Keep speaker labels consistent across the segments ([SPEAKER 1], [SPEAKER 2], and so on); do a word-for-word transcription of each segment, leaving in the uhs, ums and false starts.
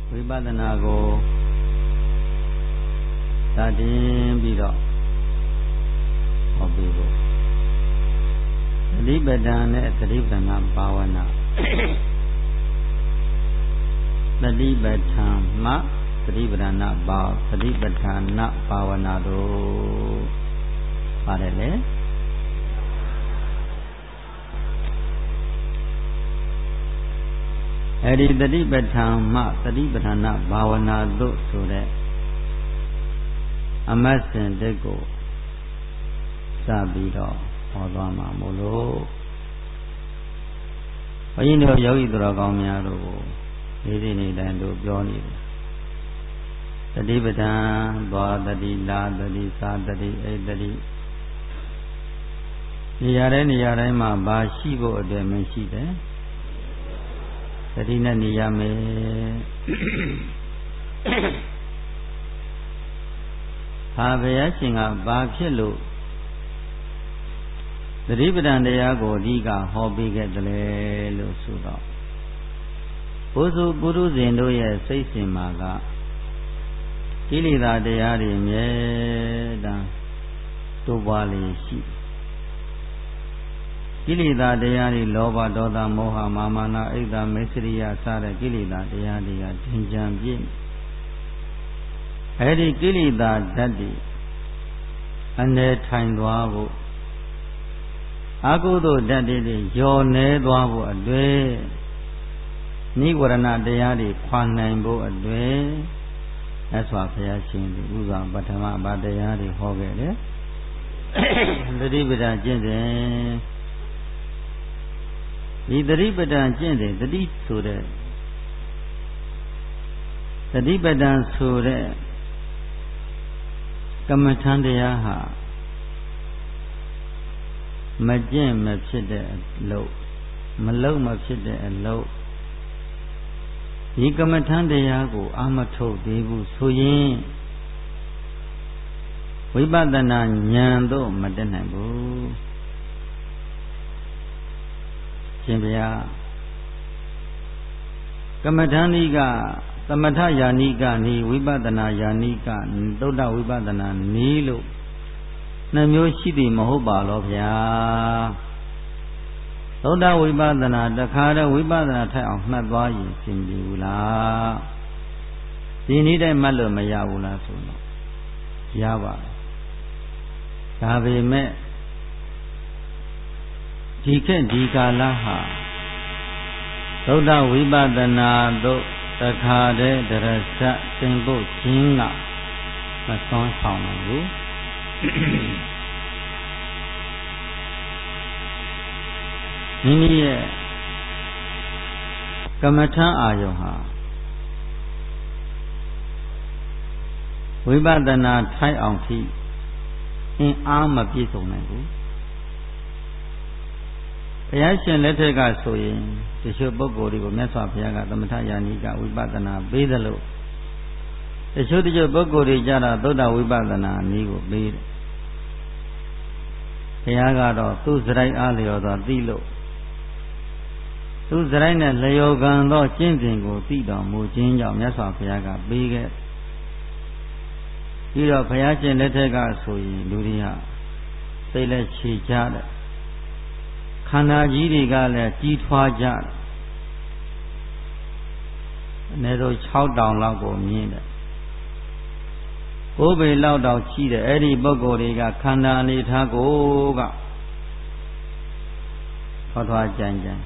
[SPEAKER 1] ဝိပဿနာကိုသာတင်ပြီးတော့ဟောပြီးဖို့သတိပဋ္ဌာန်နဲ့သတိပဋ္ဌာန်ဘာဝနာသတိပဋ္ဌာန်မှသတိပဋ္ဌာန်ဘာသတိပဋ္ဌာန်ဘာဝနာတို့ပါတယ်လေအဲ့ဒီသတိပဋ္ဌာန်မှသတိပဋ္ဌာန်ဘာဝနာတို့ဆိုတဲ့အမတ်စင်တက်ကိုစပြီးတော့ဟောသွားမှာမို့လို့ဘုန်းကြီးတို့ယောဂီသူတော်ကောင်းများတို့ကိုဒီဒီနေ့တိုင်းတို့ပြောနေတယ်သတိပဋ္ဌာန်သွားသတိလာသတိသာသတိအိတ္တိနေရာတိုင်းနေရာတိုင်းမှာဘာရှိဖို့အတွက်မရှိတယ်သတိနဲ့နေရမယ်ဟာဘုရားရှင်ကဘာဖြစ်လို့သတိပဋ္ဌာန်တရားကိုအဓိကဟောပေးခဲ့တယ်လေလို့ဆိုတော့ဘုဇုပုရုဇဉ်တို့ရဲ့စိတ်စဉ်မှာကကိလေသာတရားတွေမြဲတမ်းတိုးပွားလေရှိကိလေသာတရားတွေလောဘဒေါသမောဟမာမာနအိတ်တာမေစရိယစတဲ့ကိလေသာတရားတွေကဒင်ကြံပြည့်အဲဒီကိလေသာဓာတ်တွေအနေထိုင်သွားဖို့အကုသိုလ်ဓာတ်တွေယောနေသွားဖို့အတွေ့နိဝရဏတရားတွေခွာနိုင်ဖို့အတွေ့အဲ့ဆိုဘုရားရှင်ဒီဥစွာပထမဘာတရားတွေဟောခဲ့တယ်သတိပဋ္ဌာန်ကျင့်စဉ်ဒီသတိပဋ္ဌာန်ကျင့်စဉ်သတိဆိုတဲ့သတိပဋ္ဌာန်ဆိုတဲ့ကမ္မထံတရားဟာမကျင့်မဖြစ်တဲ့အလုပ်မလုပ်မဖြစ်တဲ့အလုပ်ဒီကမ္မထံတရားကိုအာမထုတ်သေးဘူးဆိုရင်ဝိပဿနာဉာဏ်တော့မတက်နိုင်ဘူးရှင်ဗျာကမ္မထံဤကသမထယာနိကနေဝိပဿနာယာနိကသုဒ္ဓဝိပဿနာနီးလို့နှမျိုးရှိသည်မဟုတ်ပါတော့ဗျာသုဒ္ဓဝိပဿနာတခါတည်းဝိပဿနာထိုက်အောင်မှတ်သွားရင်ရှင်းပြီဘူးလားဒီနည်းတိုင်းမှတ်လို့မရဘူးလားဆိုတော့ရပါတယ်ဒါပေမဲ့ဒီခေတ်ဒီကာလဟာသုဒ္ဓဝိပဿနာတို့တခါတည်းတရဇတ်သင်ဖို့ခြင်းကမစွမ်းဆောင်နိုင်ဘူးမိမိရဲ့ကမ္မထံအာယုံဟာဝိပဿနာထိုက်အောင်ထိအင်းအားမပြည့်စုံနိုင်ဘူးဘုရားရှင်လက်ထက်ကဆိုရင်တချို့ပုဂ္ဂိုလ်တွေကိုမြတ်စွာဘုရားကသမထယာနိကဝိပဿနာပေးသလိုတချို့တချို့ပုဂ္ဂိုလ်တွေကြတာသုဒ္ဓဝိပဿနာနည်းကိုပေးတယ်ဘုရားကတော့သူ့စရိုက်အားလျော်စွာသိလို့သူစရိုက်နဲ့လျော်ကန်သောကျင့်စဉ်ကိုသိတော်မူခြင်းကြောင့်မြတ်စွာဘုရားကပေးခဲ့ပြီးတော့ဘုရားရှင်လက်ထက်ကဆိုရင်လူတွေဟာစိတ်လက်ခြေချတဲ့ခန္ဓာကြီးတွေကလည်းကြီးထွားကြတယ်အနည်းဆုံး၆တောင်လောက်ကိုမြင်တယ်ကိုးပေလောက်တောင်ရှိတယ်အဲ့ဒီပုဂ္ဂိုလ်တွေကခန္ဓာအနေထားကိုကထွားထွားကြမ်းကြမ်း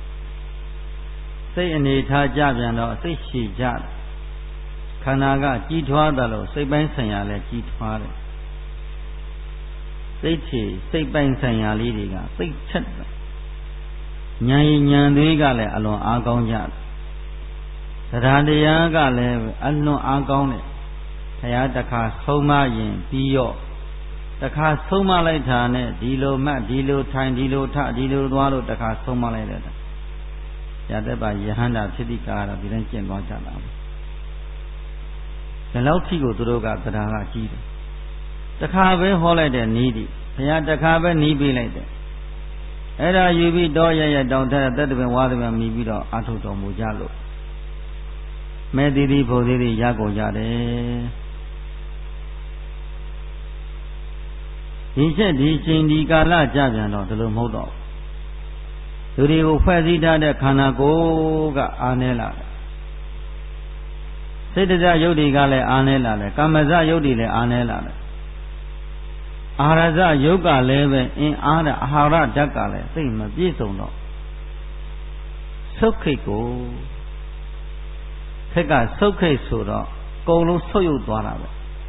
[SPEAKER 1] စိတ်အနေထားကြပြန်တော့စိတ်ရှိကြတယ်ခန္ဓာကကြီးထွားတယ်လို့စိတ်ပိုင်းဆိုင်ရာလည်းကြီးထွားတယ်စိတ်ချေစိတ်ပိုင်းဆိုင်ရာလေးတွေကစိတ်ချက်တယ်ဉာဏ်ရည်ဉာဏ်တွေကလည်းအလွန်အားကောင်းကြတယ်တရားတရားကလည်းအလွန်အားကောင်းတယ်ဘုရားတခါဆုံးမရင်ပြီးရော့တခါဆုံးမလိုက်တာနဲ့ဒီလိုမှတ်ဒီလိုထိုင်ဒီလိုထဒီလိုသွားလို့တခါဆုံးမလိုက်တယ်ရတဲ့ပါယဟန္တာဖြစ်တိကာတော့ဒီတိုင်းကျင့်သွားကြတာဒီလောက်ထိကိုသူတို့ကတရားကကြီးတယ်တခါပဲဟောလိုက်တဲ့နီးဒီဘုရားတခါပဲနီးပေးလိုက်တယ်အဲ့ဒါယူပြီးတော့ရရတောင်းတဲ့တက်တပင်ဝါသပင်မြည်ပြီးတော့အာထုတော်မူကြလို့မဲသီးသီးဖို့သီးသီးရကုန်ကြတယ်ဒီချက်ဒီချိန်ဒီကာလကြပြန်တော့ဒီလိုမဟုတ်တော့လူတွေကိုဖွဲ့စည်းထားတဲ့ခန္ဓာကိုယ်ကအားနည်းလာတယ်စိတ်တဇယုတ်တွေကလည်းအားနည်းလာတယ်ကာမဇယုတ်တွေလည်းအားနည်းလာတယ်အာဟာရဇယုတ်ကလည်းပဲအင်းအားတဲ့အာဟာရဓာတ်ကလည်းသိမပြည့်စုံတော့ဆုတ်ခိတ်ကိုခက်ကဆုတ်ခိတ်ဆိုတော့အကုန်လုံးဆုတ်ယုတ်သွားတာပဲ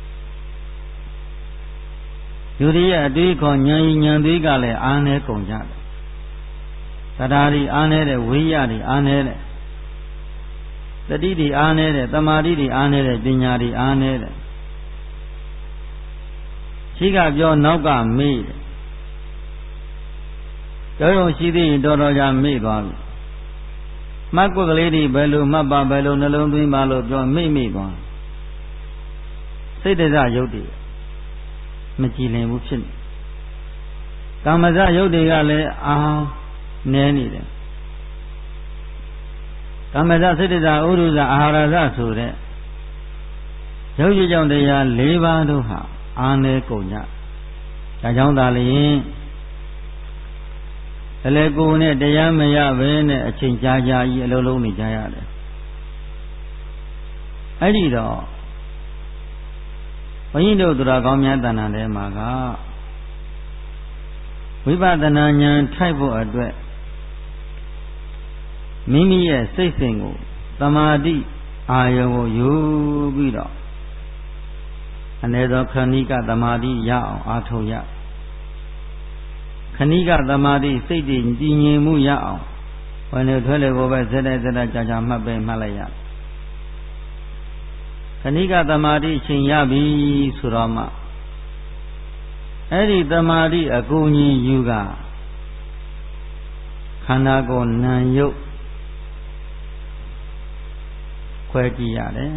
[SPEAKER 1] လူတွေရဲ့အတွေ့အခေါ်ဉာဏ်ဉာဏ်သေးကလည်းအားနည်းကုန်ကြတယ်တရားတွေအားနည်းတယ်ဝိရိယတွေအားနည်းတယ်တတိတွေအားနည်းတယ်တမာတိတွေအားနည်းတယ်ပညာတွေအားနည်းတယ်ရှိကပြောနောက်ကမေ့တယ်ကြောရုံရှိသေးရင်တော်တော်ကြာမေ့သွားပြီမှတ်ကွက်ကလေးတွေဘယ်လိုမှတ်ပါဘယ်လိုနှလုံးသွင်းပါလို့ပြောမေ့မေ့သွားစိတ်တဇယုတ်တွေမကြည်လင်ဘူးဖြစ်နေကာမဇယုတ်တွေကလည်းအာနည်းနေတယ်ကာမဇစိတ္တဇဥရုဇအာဟာရဇဆိုတဲ့ရုပ်ရည်ကြောင့်တရား၄ပါးတို့ဟာအာနည်းကုန်ကြဒါကြောင့်သာလျှင်အလေကိုယ်နဲ့တရားမရဘဲနဲ့အချိန်ကြာကြာကြီးအလုံးလုံးနေကြရတယ်အဲ့ဒီတော့ဘုန်းကြီးတို့သူတော်ကောင်းများတဏ္ဍာထဲမှာကဝိပဿနာဉာဏ်ထိုက်ဖို့အတွက်မိမိရဲ့စိတ်စဉ်ကိုသမာဓိအာယုံကိုယူပြီးတော့အ ਨੇ သောခဏိကသမာဓိရအောင်အားထုတ်ရခဏိကသမာဓိစိတ်တည်တည်ငြိမ်မှုရအောင်ဘယ်လိုထွက်လေကိုပဲဇက်တဲ့ဇက်တဲ့ကြာကြာမှတ်ပဲမှတ်လိုက်ရခဏိကသမာဓိချိန်ရပြီဆိုတော့မှအဲ့ဒီသမာဓိအကူအညီယူကခန္ဓာကိုယ်နာယုတ်ခွဲကြည့်ရတယ်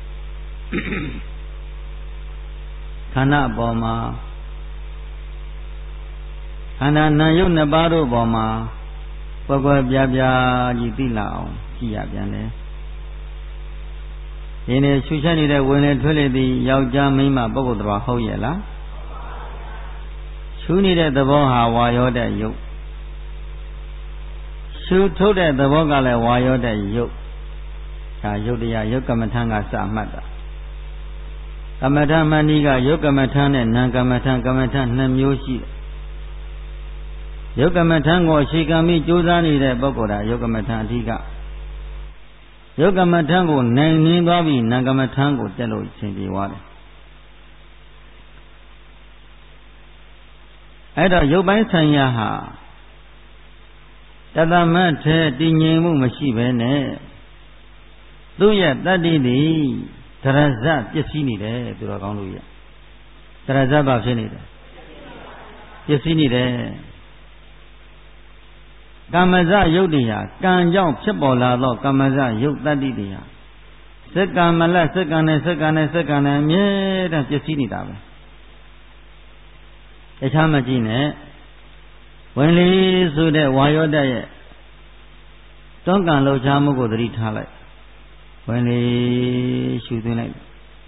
[SPEAKER 1] ခန္ဓာအပေါ်မှာခန္ဓာနာယုတ်နှစ်ပါးတို့ပေါ်မှာကွယ်ကွယ်ပြားပြားကြီးသိလာအောင်ကြည့်ရပြန်တယ်ဒီနေ့ရှုချက်နေတဲ့ဝင်လေထွက်လေသည်ယောက်ျားမိန်းမပုဂ္ဂိုလ်တော်ဟုတ်ရဲ့လားရှုနေတဲ့သဘောဟာဝါရောတဲ့ယုတ်ရှုထုတ်တဲ့သဘောကလည်းဝါရောတဲ့ယုတ်ဒါယုတ်တရားယုတ်ကမ္မထံကစမှတ်တာကမ္မထံမဏိကယုတ်ကမ္မထံနဲ့နာကမ္မထံကမ္မထံနှစ်မျိုးရှိတယ်ယုတ်ကမ္မထံကိုအခြေခံပြီးကြိုးစားနေတဲ့ပုဂ္ဂိုလ်ဟာယုတ်ကမ္မထံအဓိကယုတ်ကမ္မထံကိုနိုင်နှင်းသွားပြီးနာကမ္မထံကိုတက်လို့အချိန်ပြေသွားတယ်အဲ့တော့ယုတ်ပိုင်းဆိုင်ရာဟာတသမတ်ထဲတည်ငြိမ်မှုမရှိဘဲနဲ့သူ့ရဲ့တတ္တိတိဒရဇပျက်စီးနေတယ်သူတော်ကောင်းလို့ရဒရဇဘာဖြစ်နေတယ်ပျက်စီးနေတယ်ကမ္မဇယုတ်တရားကံကြောင့်ဖြစ်ပေါ်လာသောကမ္မဇယုတ်တတ္တိတရားစက္ကမလစက္ကနဲ့စက္ကနဲ့စက္ကနဲ့အမြဲတမ်းပျက်စီးနေတာပဲတခြားမကြည့်နဲ့ဝင်လေဆိုတဲ့ဝါယောဓာတ်ရဲ့တွန်းကန်လှုပ်ရှားမှုကိုသတိထားလိုက်ဝင်လေရှုသွင်းလိုက်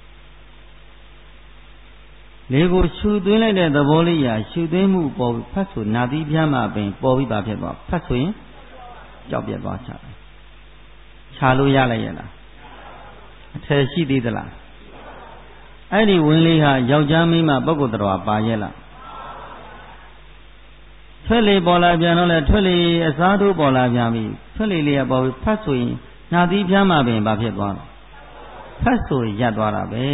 [SPEAKER 1] လေကိုရှုသွင်းလိုက်တဲ့သဘောလေးရာရှုသွင်းမှုပေါ်ဖတ်ဆိုနာသီးပြားမှာပင်ပေါ်ပြီးပါဖြစ်သွားဖတ်ဆိုရင်ကြောက်ပြက်သွားချတယ်ခြာလို့ရလိုက်ရလားအထယ်ရှိသေးသလားအဲ့ဒီဝင်လေဟာယောက်ျားမိန်းမပုဂ္ဂိုလ်တော်ပါရဲ့လားထွက်လေပေါ်လာပြန်တော့လေထွက်လေအစားထိုးပေါ်လာပြန်ပြီထွက်လေလေးကပေါ်ပြီးဖတ်ဆိုရင်နာသီးပြားမှာပင်ပါဖြစ်သွားတယ်ဖတ်ဆိုရပ်သွားတာပဲ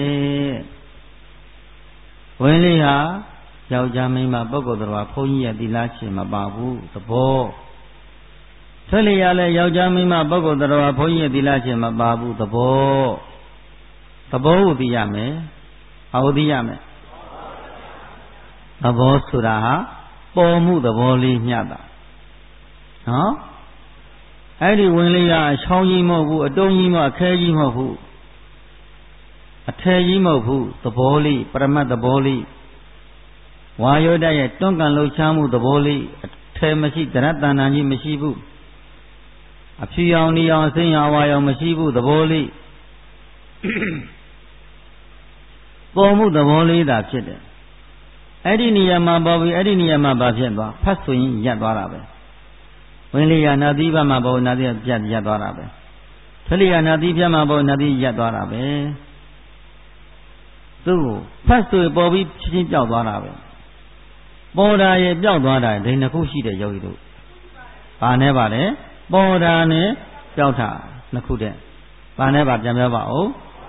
[SPEAKER 1] ဝင်လေဟာယောက်ျားမိန်းမပုဂ္ဂိုလ်တော်ဘုန်းကြီးရဲ့သီလရှင်မပါဘူးသဘောထွက်လေရလဲယောက်ျားမိန်းမပုဂ္ဂိုလ်တော်ဘုန်းကြီးရဲ့သီလရှင်မပါဘူးသဘောသဘောကိုသိရမယ်ဘာကိုသိရမယ်သဘောဆိုတာဟာပေါ်မှုသဘောလေးမျှတာနော်အဲ့ဒီဝင်လေကအချောင်းကြီးမဟုတ်ဘူးအတုံးကြီးမဟုတ်အခဲကြီးမဟုတ်ဘူးအထယ်ကြီးမဟုတ်ဘူးသဘောလေးပရမတ်သဘောလေးဝါယောဓာတ်ရဲ့တွန်းကန်လှုပ်ရှားမှုသဘောလေးအထယ်မရှိတရတဏ္ဍာကြီးမရှိဘူးအဖြူရောင်နေရောင်အစိမ်းရောင်ဝါရောင်မရှိဘူးသဘောလေးပေါ်မှုသဘောလေးသာဖြစ်တယ်အဲ့ဒီနေရာမှာပေါ်ပြီးအဲ့ဒီနေရာမှာဘာဖြစ်သွားဖတ်ဆိုရင်ရပ်သွားတာပဲဝင်လေရနာသီးဘက်မှာပေါ်နာသီးပြတ်ရပ်သွားတာပဲထွက်လေရနာသီးပြတ်မှာပေါ်နာသီးရပ်သွားတာပဲသူ့ကိုဖတ်ဆိုပေါ်ပြီးချင်းပြောက်သွားတာပဲပေါ်တာရဲ့ပြောက်သွားတာဒိနှစ်ခုရှိတဲ့ယောဂီတို့ဘာနဲ့ပါလဲပေါ်တာနဲ့ပြောက်တာနှစ်ခုတဲ့ဘာနဲ့ပါပြန်ပြောပါဦး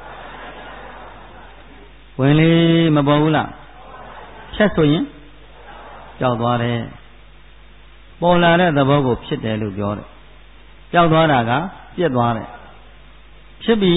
[SPEAKER 1] ဝင်လေမပေါ်ဘူးလားဖြတ်ဆိုရင်ကြောက်သွားတယ်ပေါ်လာတဲ့သဘောကိုဖြစ်တယ်လို့ပြောတယ်ကြောက်သွားတာကပြက်သွားတယ်ဖြစ်ပြီး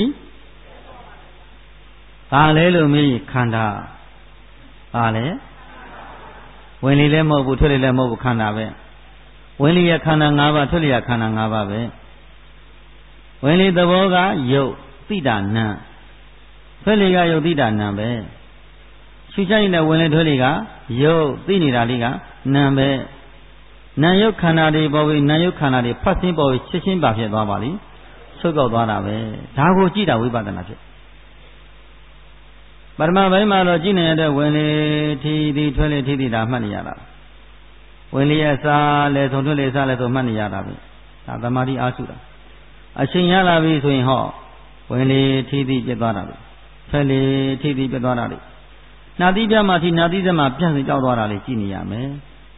[SPEAKER 1] ဘာလဲလို့မေးခန္ဓာဘာလဲဝင်လေလည်းမဟုတ်ဘူးထွက်လေလည်းမဟုတ်ဘူးခန္ဓာပဲဝင်လေရခန္ဓာ၅ပါးထွက်လေရခန္ဓာ၅ပါးပဲဝင်လေသဘောကယုတ်သိတာနာထွက်လေကယုတ်သိတာနာပဲရှုချိုင်းနေတဲ့ဝင်လေထွက်လေကယုတ်သိနေတာလေးကနာပဲနာယုတ်ခန္ဓာတွေပေါ်ပြီးနာယုတ်ခန္ဓာတွေဖတ်ဆင်းပေါ်ပြီးချက်ချင်းပါဖြစ်သွားပါလိဆုတ်ကောက်သွားတာပဲဒါကိုကြည့်တာဝိပဿနာဖြစ်ပရမဘိုင်းမှာတော့ကြည့်နေရတဲ့ဝင်လေထီထီထွက်လေထီထီဒါမှတ်နေရတာဝင်လေအစားလဲဆုံးထွက်လေစားလဲဆိုမှတ်နေရတာပဲဒါသမာဓိအားစုတာအချိန်ရလာပြီဆိုရင်ဟောဝင်လေထီထီပြတ်သွားတာလေထွက်လေထီထီပြတ်သွားတာလေနာသီးပြမှာထီနာသီးစမှာပြန့်စကြောက်သွားတာလေကြည့်နေရမယ်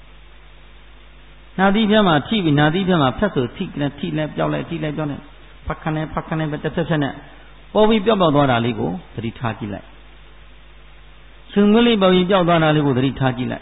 [SPEAKER 1] နာသီးပြမှာထိပြီးနာသီးပြမှာဖက်ဆိုထိလဲထိလဲပြောက်လဲထိလဲပြောက်လဲဖက်ခနဲ့ဖက်ခနဲ့ပဲတစ်ဖက်ဖက်နဲ့ပေါ်ပြီးပြောက်ပြောက်သွားတာလေးကိုသတိထားကြည့်လိုက်ရှင်ကလေးပေါ်ပြီးပြောက်သွားတာလေးကိုသတိထားကြည့်လိုက်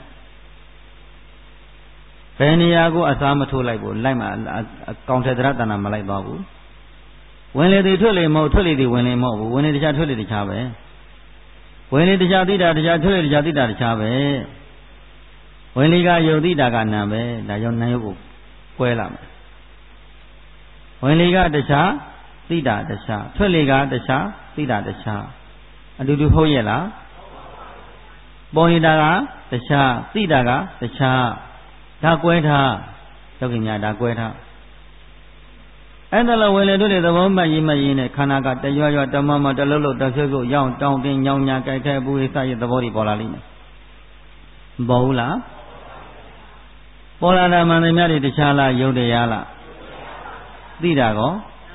[SPEAKER 1] ဘယ်နေရာကိုအစားမထိုးလိုက်ဘူးလိုက်မှအကောင်ထေသရတဏ္ဍမလိုက်သွားဘူးဝင်လေတွေထွက်လေမဟုတ်ထွက်လေတွေဝင်လေမဟုတ်ဘူးဝင်လေတခြားထွက်လေတခြားပဲဝင်လေတခြားသိတာတခြားထွက်လေတခြားသိတာတခြားပဲဝင်လေကယုတ်သိတာကနာပဲဒါကြောင့်နာယုတ်ကိုကွဲလာမယ်ဝင်လေကတခြားသိတာတခြားထွက်လေကတခြားသိတာတခြားအတူတူဟုတ်ရဲ့လားပေါ်နေတာကတခြားသိတာကတခြားဒါကွဲထားယောဂီများဒါကွဲထားအဲ့ဒါလည်းဝင်လေတို့လေသဘောမှတ်ရင်မှတ်ရင်နဲ့ခန္ဓာကတရွရွတမမတလုံးလုံးတဖြုတ်ဖြုတ်ရောက်တောင်းတင်းညောင်းညာကြိုက်ခဲပူရိစရဲ့သဘောတွေပေါ်လာလိမ့်မယ်မပေါ်ဘူးလားပေါ်လာတာမှန်တယ်များတွေတခြားလားယုတ်တရားလားသိတာကော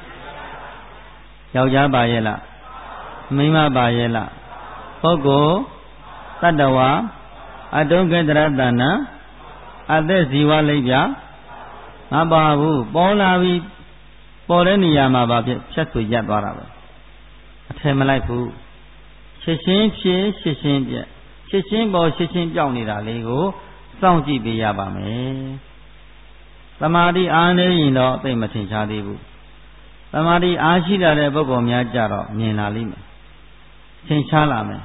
[SPEAKER 1] ယောက်ျားပါရဲ့လားမိန်းမပါရဲ့လားပုဂ္ဂိုလ်တတ္တဝါအတုံးကေတရတဏအသက်ဇီဝလိပ်ပြမပါဘူးပေါ်လာပြီးပေါ်တဲ့နေရာမှာပါဖြစ်ဖြတ်ဆွေရပ်သွားတာပဲအထယ်မလိုက်ဘူးရှင်းရှင်းဖြစ်ရှင်းရှင်းပြရှင်းရှင်းပေါ်ရှင်းရှင်းပြောင်းနေတာလေးကိုစောင့်ကြည့်ပေးရပါမယ်သမာဓိအားနေရင်တော့သိမထင်ရှားသေးဘူးသမာဓိအားရှိတဲ့ပုဂ္ဂိုလ်များကြတော့မြင်လာလိမ့်မယ်ထင်ရှားလာမယ်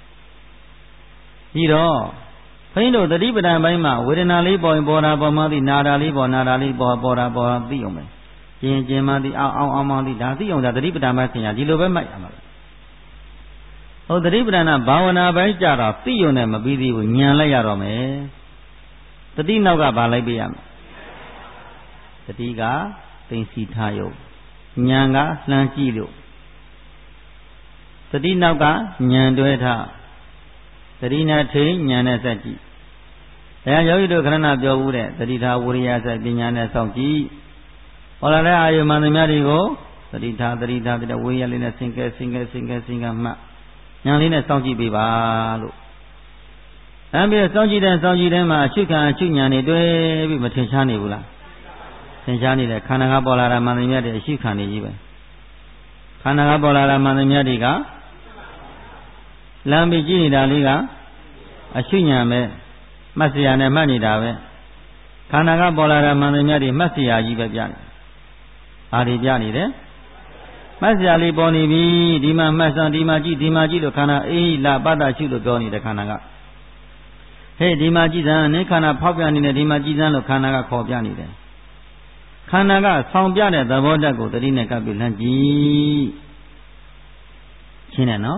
[SPEAKER 1] ပြီးတော့ဘုန်းကြီးတို့သတိပဋ္ဌာန်ပိုင်းမှာဝေဒနာလေးပေါ်ရင်ပေါ်တာပေါ်မှသိနာတာလေးပေါ်နာတာလေးပေါ်ပေါ်တာပေါ်သိအောင်မယ်ကျင်ကျင်မှသိအောင်အောင်အောင်မှသိဒါသိအောင်ဒါသတိပဋ္ဌာန်ပိုင်းဆင်ရဒီလိုပဲမှတ်ရမှာဟိုသတိပဋ္ဌာန်ဘာဝနာပိုင်းကြတော့သိုံနဲ့မပြီးသေးဘူးဉာဏ်လိုက်ရတော့မယ်တတိနောက်ကဘာလိုက်ပေးရမလဲတတိကသိစီထားယုတ်ဉာဏ်ကလှမ်းကြည့်လို့တတိနောက်ကဉာဏ်တွဲထားတတိနဲ့ထိဉာဏ်နဲ့ဆက်ကြည့်ဒါယောဂီတို့ခဏနာပြောဘူးတဲ့တတိထားဝိရိယဆက်ပညာနဲ့စောင့်ကြည့်ဟောလာတဲ့အာယုမှန်သမျှတွေကိုတတိထားတတိထားတဲ့ဝိရိယလေးနဲ့စင်ကဲစင်ကဲစင်ကဲစင်ကဲမှတ်ဉာဏ်လေးနဲ့စောင့်ကြည့်ပေးပါလို့အဲပြီးစောင့်ကြည့်တဲ့စောင့်ကြည့်တဲ့မှာအရှုခံအရှုဉာဏ်တွေတွဲပြီးမထင်ရှားနေဘူးလားထင်ရှားနေတယ်ခန္ဓာကပေါ်လာတာမှန်သမျှတွေအရှုခံနေကြီးပဲခန္ဓာကပေါ်လာတာမှန်သမျှတွေကလမ်းပြီးကြည့်နေတာလေးကအရှုဉာဏ်ပဲမှတ်စရာနဲ့မှတ်နေတာပဲခန္ဓာကပေါ်လာတာမှန်သမျှတွေမှတ်စရာကြီးပဲပြနေဘာတွေပြနေတယ်မှတ်စရာလေးပေါ်နေပြီဒီမှာမှတ်စမ်းဒီမှာကြည့်ဒီမှာကြည့်လို့ခန္ဓာအေးလာပတ္တရှုလို့ပြောနေတဲ့ခန္ဓာကဟဲ့ဒီမှာကြည့်စမ်းနေခန္ဓာဖောက်ပြနေတယ်ဒီမှာကြည့်စမ်းလို့ခန္ဓာကခေါ်ပြနေတယ်ခန္ဓာကဆောင်ပြတဲ့သဘောဓာတ်ကိုတတိနဲ့ကပ်ပြီးလှမ်းကြည့်ရှင်းတယ်နော်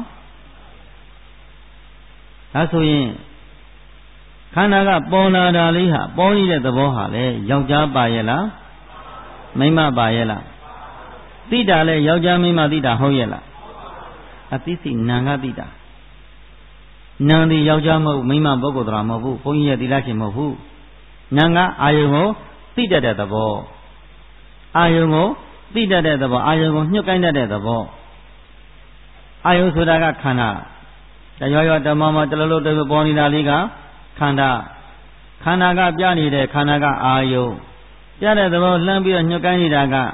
[SPEAKER 1] ဒါဆိုရင်ခန္ဓာကပေါ်လာတာလေးဟာပေါ်နေတဲ့သဘောဟာလေယောက်ျားပါရဲ့လားမိန်းမပါရဲ့လားသိတာလေယောက်ျားမိန်းမသိတာဟုတ်ရဲ့လားအသိစိနံကသိတာနံဒီယောက်ျားမဟုတ်မိန်းမပုဂ္ဂိုလ်တော်မဟုတ်ဘူးဘုန်းကြီးရဲ့သီလရှင်မဟုတ်ဘူးနံကအာယုံကိုသိတတ်တဲ့သဘောအာယုံကိုသိတတ်တဲ့သဘောအာယုံကိုညှို့ကိုင်းတတ်တဲ့သဘောအာယုံဆိုတာကခန္ဓာတရွရွတမမတလလုံးတပေါ်နေတာလေးကခန္ဓာခန္ဓာကပြနေတဲ့ခန္ဓာကအာယုံပြတဲ့သဘောလှမ်းပြီးတော့ညှို့ကိုင်းနေတာကဉာဏ်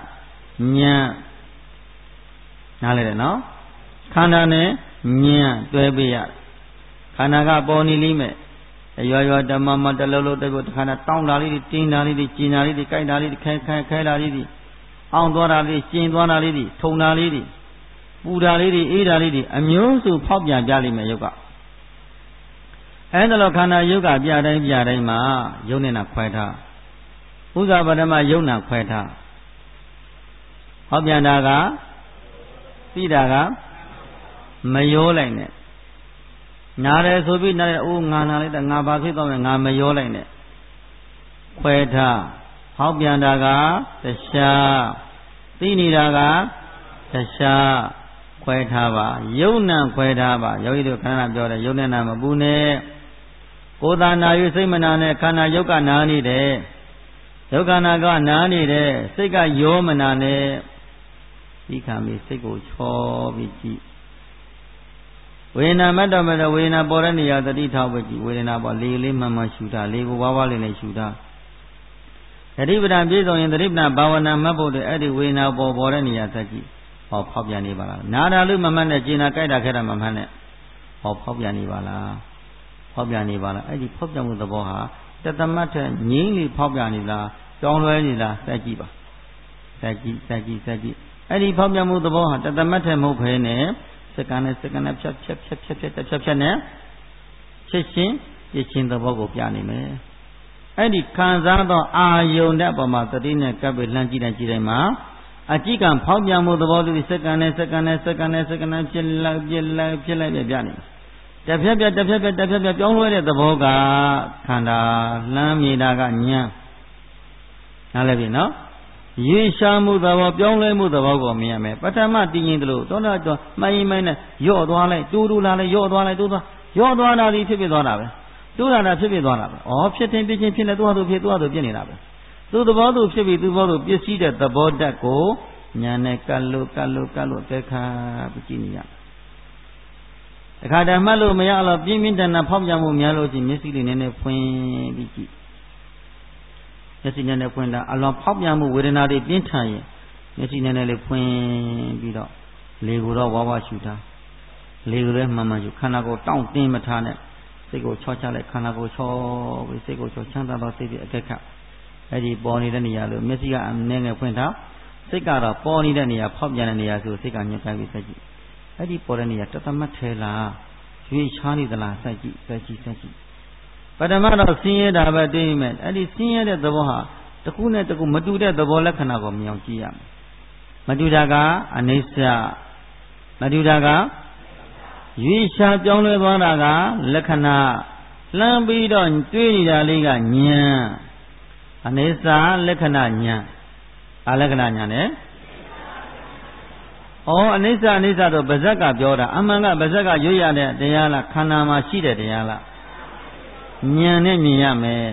[SPEAKER 1] နားလဲတယ်နော်ခန္ဓာနဲ့ဉာဏ်တွဲပေးရခန္ဓာကပေါ်နေလိမ့်မယ်ရွရွတမမတလုံးလုံးတပေါ်ခန္ဓာတောင်းတာလေးတွေတင်းတာလေးတွေကျင်တာလေးတွေကြိုက်တာလေးတွေခဲခဲခဲတာလေးတွေအောင်သွားတာလေးကျင်သွားတာလေးတွေထုံတာလေးတွေပူတာလေးတွေအေးတာလေးတွေအမျိုးစုဖောက်ပြန်ပြလိမ့်မယ်ယုတ်ကအဲဒါလို့ခန္ဓာယုတ်ကပြတိုင်းပြတိုင်းမှာယုတ်နဲ့နာခွဲထားဥစ္စာပထမယုတ်နာခွဲထားဟောပြန်တာကသိတာကမရောလိုက်နဲ့နားတယ်ဆိုပြီးနားတယ်အိုးငါနာလိုက်တာငါဘာဖြစ်သွားမလဲငါမရောလိုက်နဲ့ခွဲထားဟောပြန်တာကတရားသိနေတာကတရားခွဲထားပါယုံနံခွဲထားပါယောဂီတို့ခန္ဓာပြောတယ်ယုံနဲ့နာမပူနဲ့ကိုယ်သာနာယူစိတ်မနာနဲ့ခန္ဓာယုတ်ကနာနေတယ်ယုတ်ခန္ဓာကနာနေတယ်စိတ်ကရောမနာနဲ့ဒီခံပြီးစိတ်ကိုချောပြီးကြည့်ဝေဒနာမတ္တမတဝေဒနာပေါ်တဲ့နေရာတတိထောက်ပဲကြည့်ဝေဒနာပေါ်လေလေးမှန်မှန်ရှူတာလေကိုဝါးဝါးလေးနဲ့ရှူတာတတိပဒံပြည့်စုံရင်တတိပဒံဘာဝနာမှတ်ဖို့တဲ့အဲ့ဒီဝေဒနာပေါ်ပေါ်တဲ့နေရာသက်ကြည့်ဟောဖောက်ပြန်နေပါလားနာတာလို့မမှတ်နဲ့ကျင်နာကြိုက်တာခဲတာမမှတ်နဲ့ဟောဖောက်ပြန်နေပါလားဖောက်ပြန်နေပါလားအဲ့ဒီဖောက်ပြန်မှုသဘောဟာတသမတ်ထက်ငြင်းလေဖောက်ပြန်နေလားကြောင်းလွဲနေလားသက်ကြည့်ပါသက်ကြည့်သက်ကြည့်သက်ကြည့်အဲ့ဒီဖောက်ပြန်မှုသဘောဟာတသမတ်ထက်မဟုတ်ဘဲနဲ့စက္ကန့်နဲ့စက္ကန့်နဲ့ဖြတ်ဖြတ်ဖြတ်ဖြတ်ဖြတ်ဖြတ်ဖြတ်နဲ့ချက်ချင်းပြချင်းသဘောကိုပြနေမယ်အဲ့ဒီခံစားသောအာယုန်တဲ့အပေါ်မှာတတိနဲ့ကပ်ပြီးလှမ်းကြည့်တိုင်းကြည့်တိုင်းမှာအကြည့်ကံဖောက်ပြန်မှုသဘောတူစက္ကန့်နဲ့စက္ကန့်နဲ့စက္ကန့်နဲ့စက္ကန့်နဲ့ဖြစ်လိုက်ဖြစ်လိုက်ဖြစ်လိုက်ပြပြနေတစ်ဖြတ်ဖြတ်တစ်ဖြတ်ဖြတ်တစ်ဖြတ်ဖြတ်ပြောင်းလဲတဲ့သဘောကခန္ဓာလှမ်းမြင်တာကဉာဏ်နားလည်ပြီနော်ရေရှားမှုသဘောပြောင်းလဲမှုသဘောကိုမြင်ရမယ်ပထမတည်ငြိမ်တယ်လို့သောတာကျော်မှန်ရင်မှန်နဲ့ယော့သွားလိုက်တူတူလာလိုက်ယော့သွားလိုက်တူသွားယော့သွားတာဒီဖြစ်ဖြစ်သွားတာပဲတူတာတာဖြစ်ဖြစ်သွားတာပဲဩဖြစ်တင်ဖြစ်ချင်းဖြစ်နေသူ့ဟာသူဖြစ်သူ့ဟာသူဖြစ်နေတာပဲသူ့သဘောသူဖြစ်ပြီးသူ့ဘောသူပြည့်စည်တဲ့သဘောဓာတ်ကိုညာနဲ့ကတ်လို့ကတ်လို့ကတ်လို့အသက်ခါပြီးကြည့်နေရတခါတည်းမှတ်လို့မရတော့ပြင်းပြင်းထန်ထန်ဖောက်ပြန်မှုများလို့ချင်းမျက်စိလေးနည်းနည်းဖွင့်ပြီးကြည့်မျက်စိနည်းနည်းဖွင့်တာအလွန်ဖောက်ပြန်မှုဝေဒနာတွေပြင်းထန်ရင်မျက်စိနည်းနည်းလေးဖွင့်ပြီးတော့လေကိုတော့ဝါးဝါရှူတာလေကိုလည်းမှန်မှန်ရှူခန္ဓာကိုယ်တောင့်တင်းမထားနဲ့စိတ်ကိုချောချလိုက်ခန္ဓာကိုယ်ချောပြီးစိတ်ကိုချောချမ်းသာသောစိတ်တွေအကက်ခတ်အဲ့ဒီပေါ်နေတဲ့နေရာလို့မျက်စိကအနည်းငယ်ဖွင့်ထားစိတ်ကတော့ပေါ်နေတဲ့နေရာဖောက်ပြန်တဲ့နေရာဆိုစိတ်ကညှို့ကိုင်းပြီးစိတ်ကြည့်အဲ့ဒီပေါ်တဲ့နေရာတသမတ်ထဲလားရွေးချားနေသလားစိတ်ကြည့်စိတ်ကြည့်စိတ်ကြည့်ပထမတော့ဆင်းရဲတာပဲတွေ့မယ်အဲ့ဒီဆင်းရဲတဲ့သဘောဟာတစ်ခုနဲ့တစ်ခုမတူတဲ့သဘောလက္ခဏာကိုမြင်အောင်ကြည့်ရမယ်မတူတာကအနိစ္စမတူတာကရွေးချားပြောင်းလဲသွားတာကလက္ခဏာလှမ်းပြီးတော့တွေးနေတာလေးကဉာဏ်အနိစ္စလက္ခဏာဉာဏ်အာလက္ခဏာဉာဏ်နဲ့ဩအနိစ္စအနိစ္စတော့ဗဇက်ကပြောတာအမှန်ကဗဇက်ကရွေးရတဲ့တရားလားခန္ဓာမှာရှိတဲ့တရားလားဉာဏ်နဲ့မြင်ရမယ်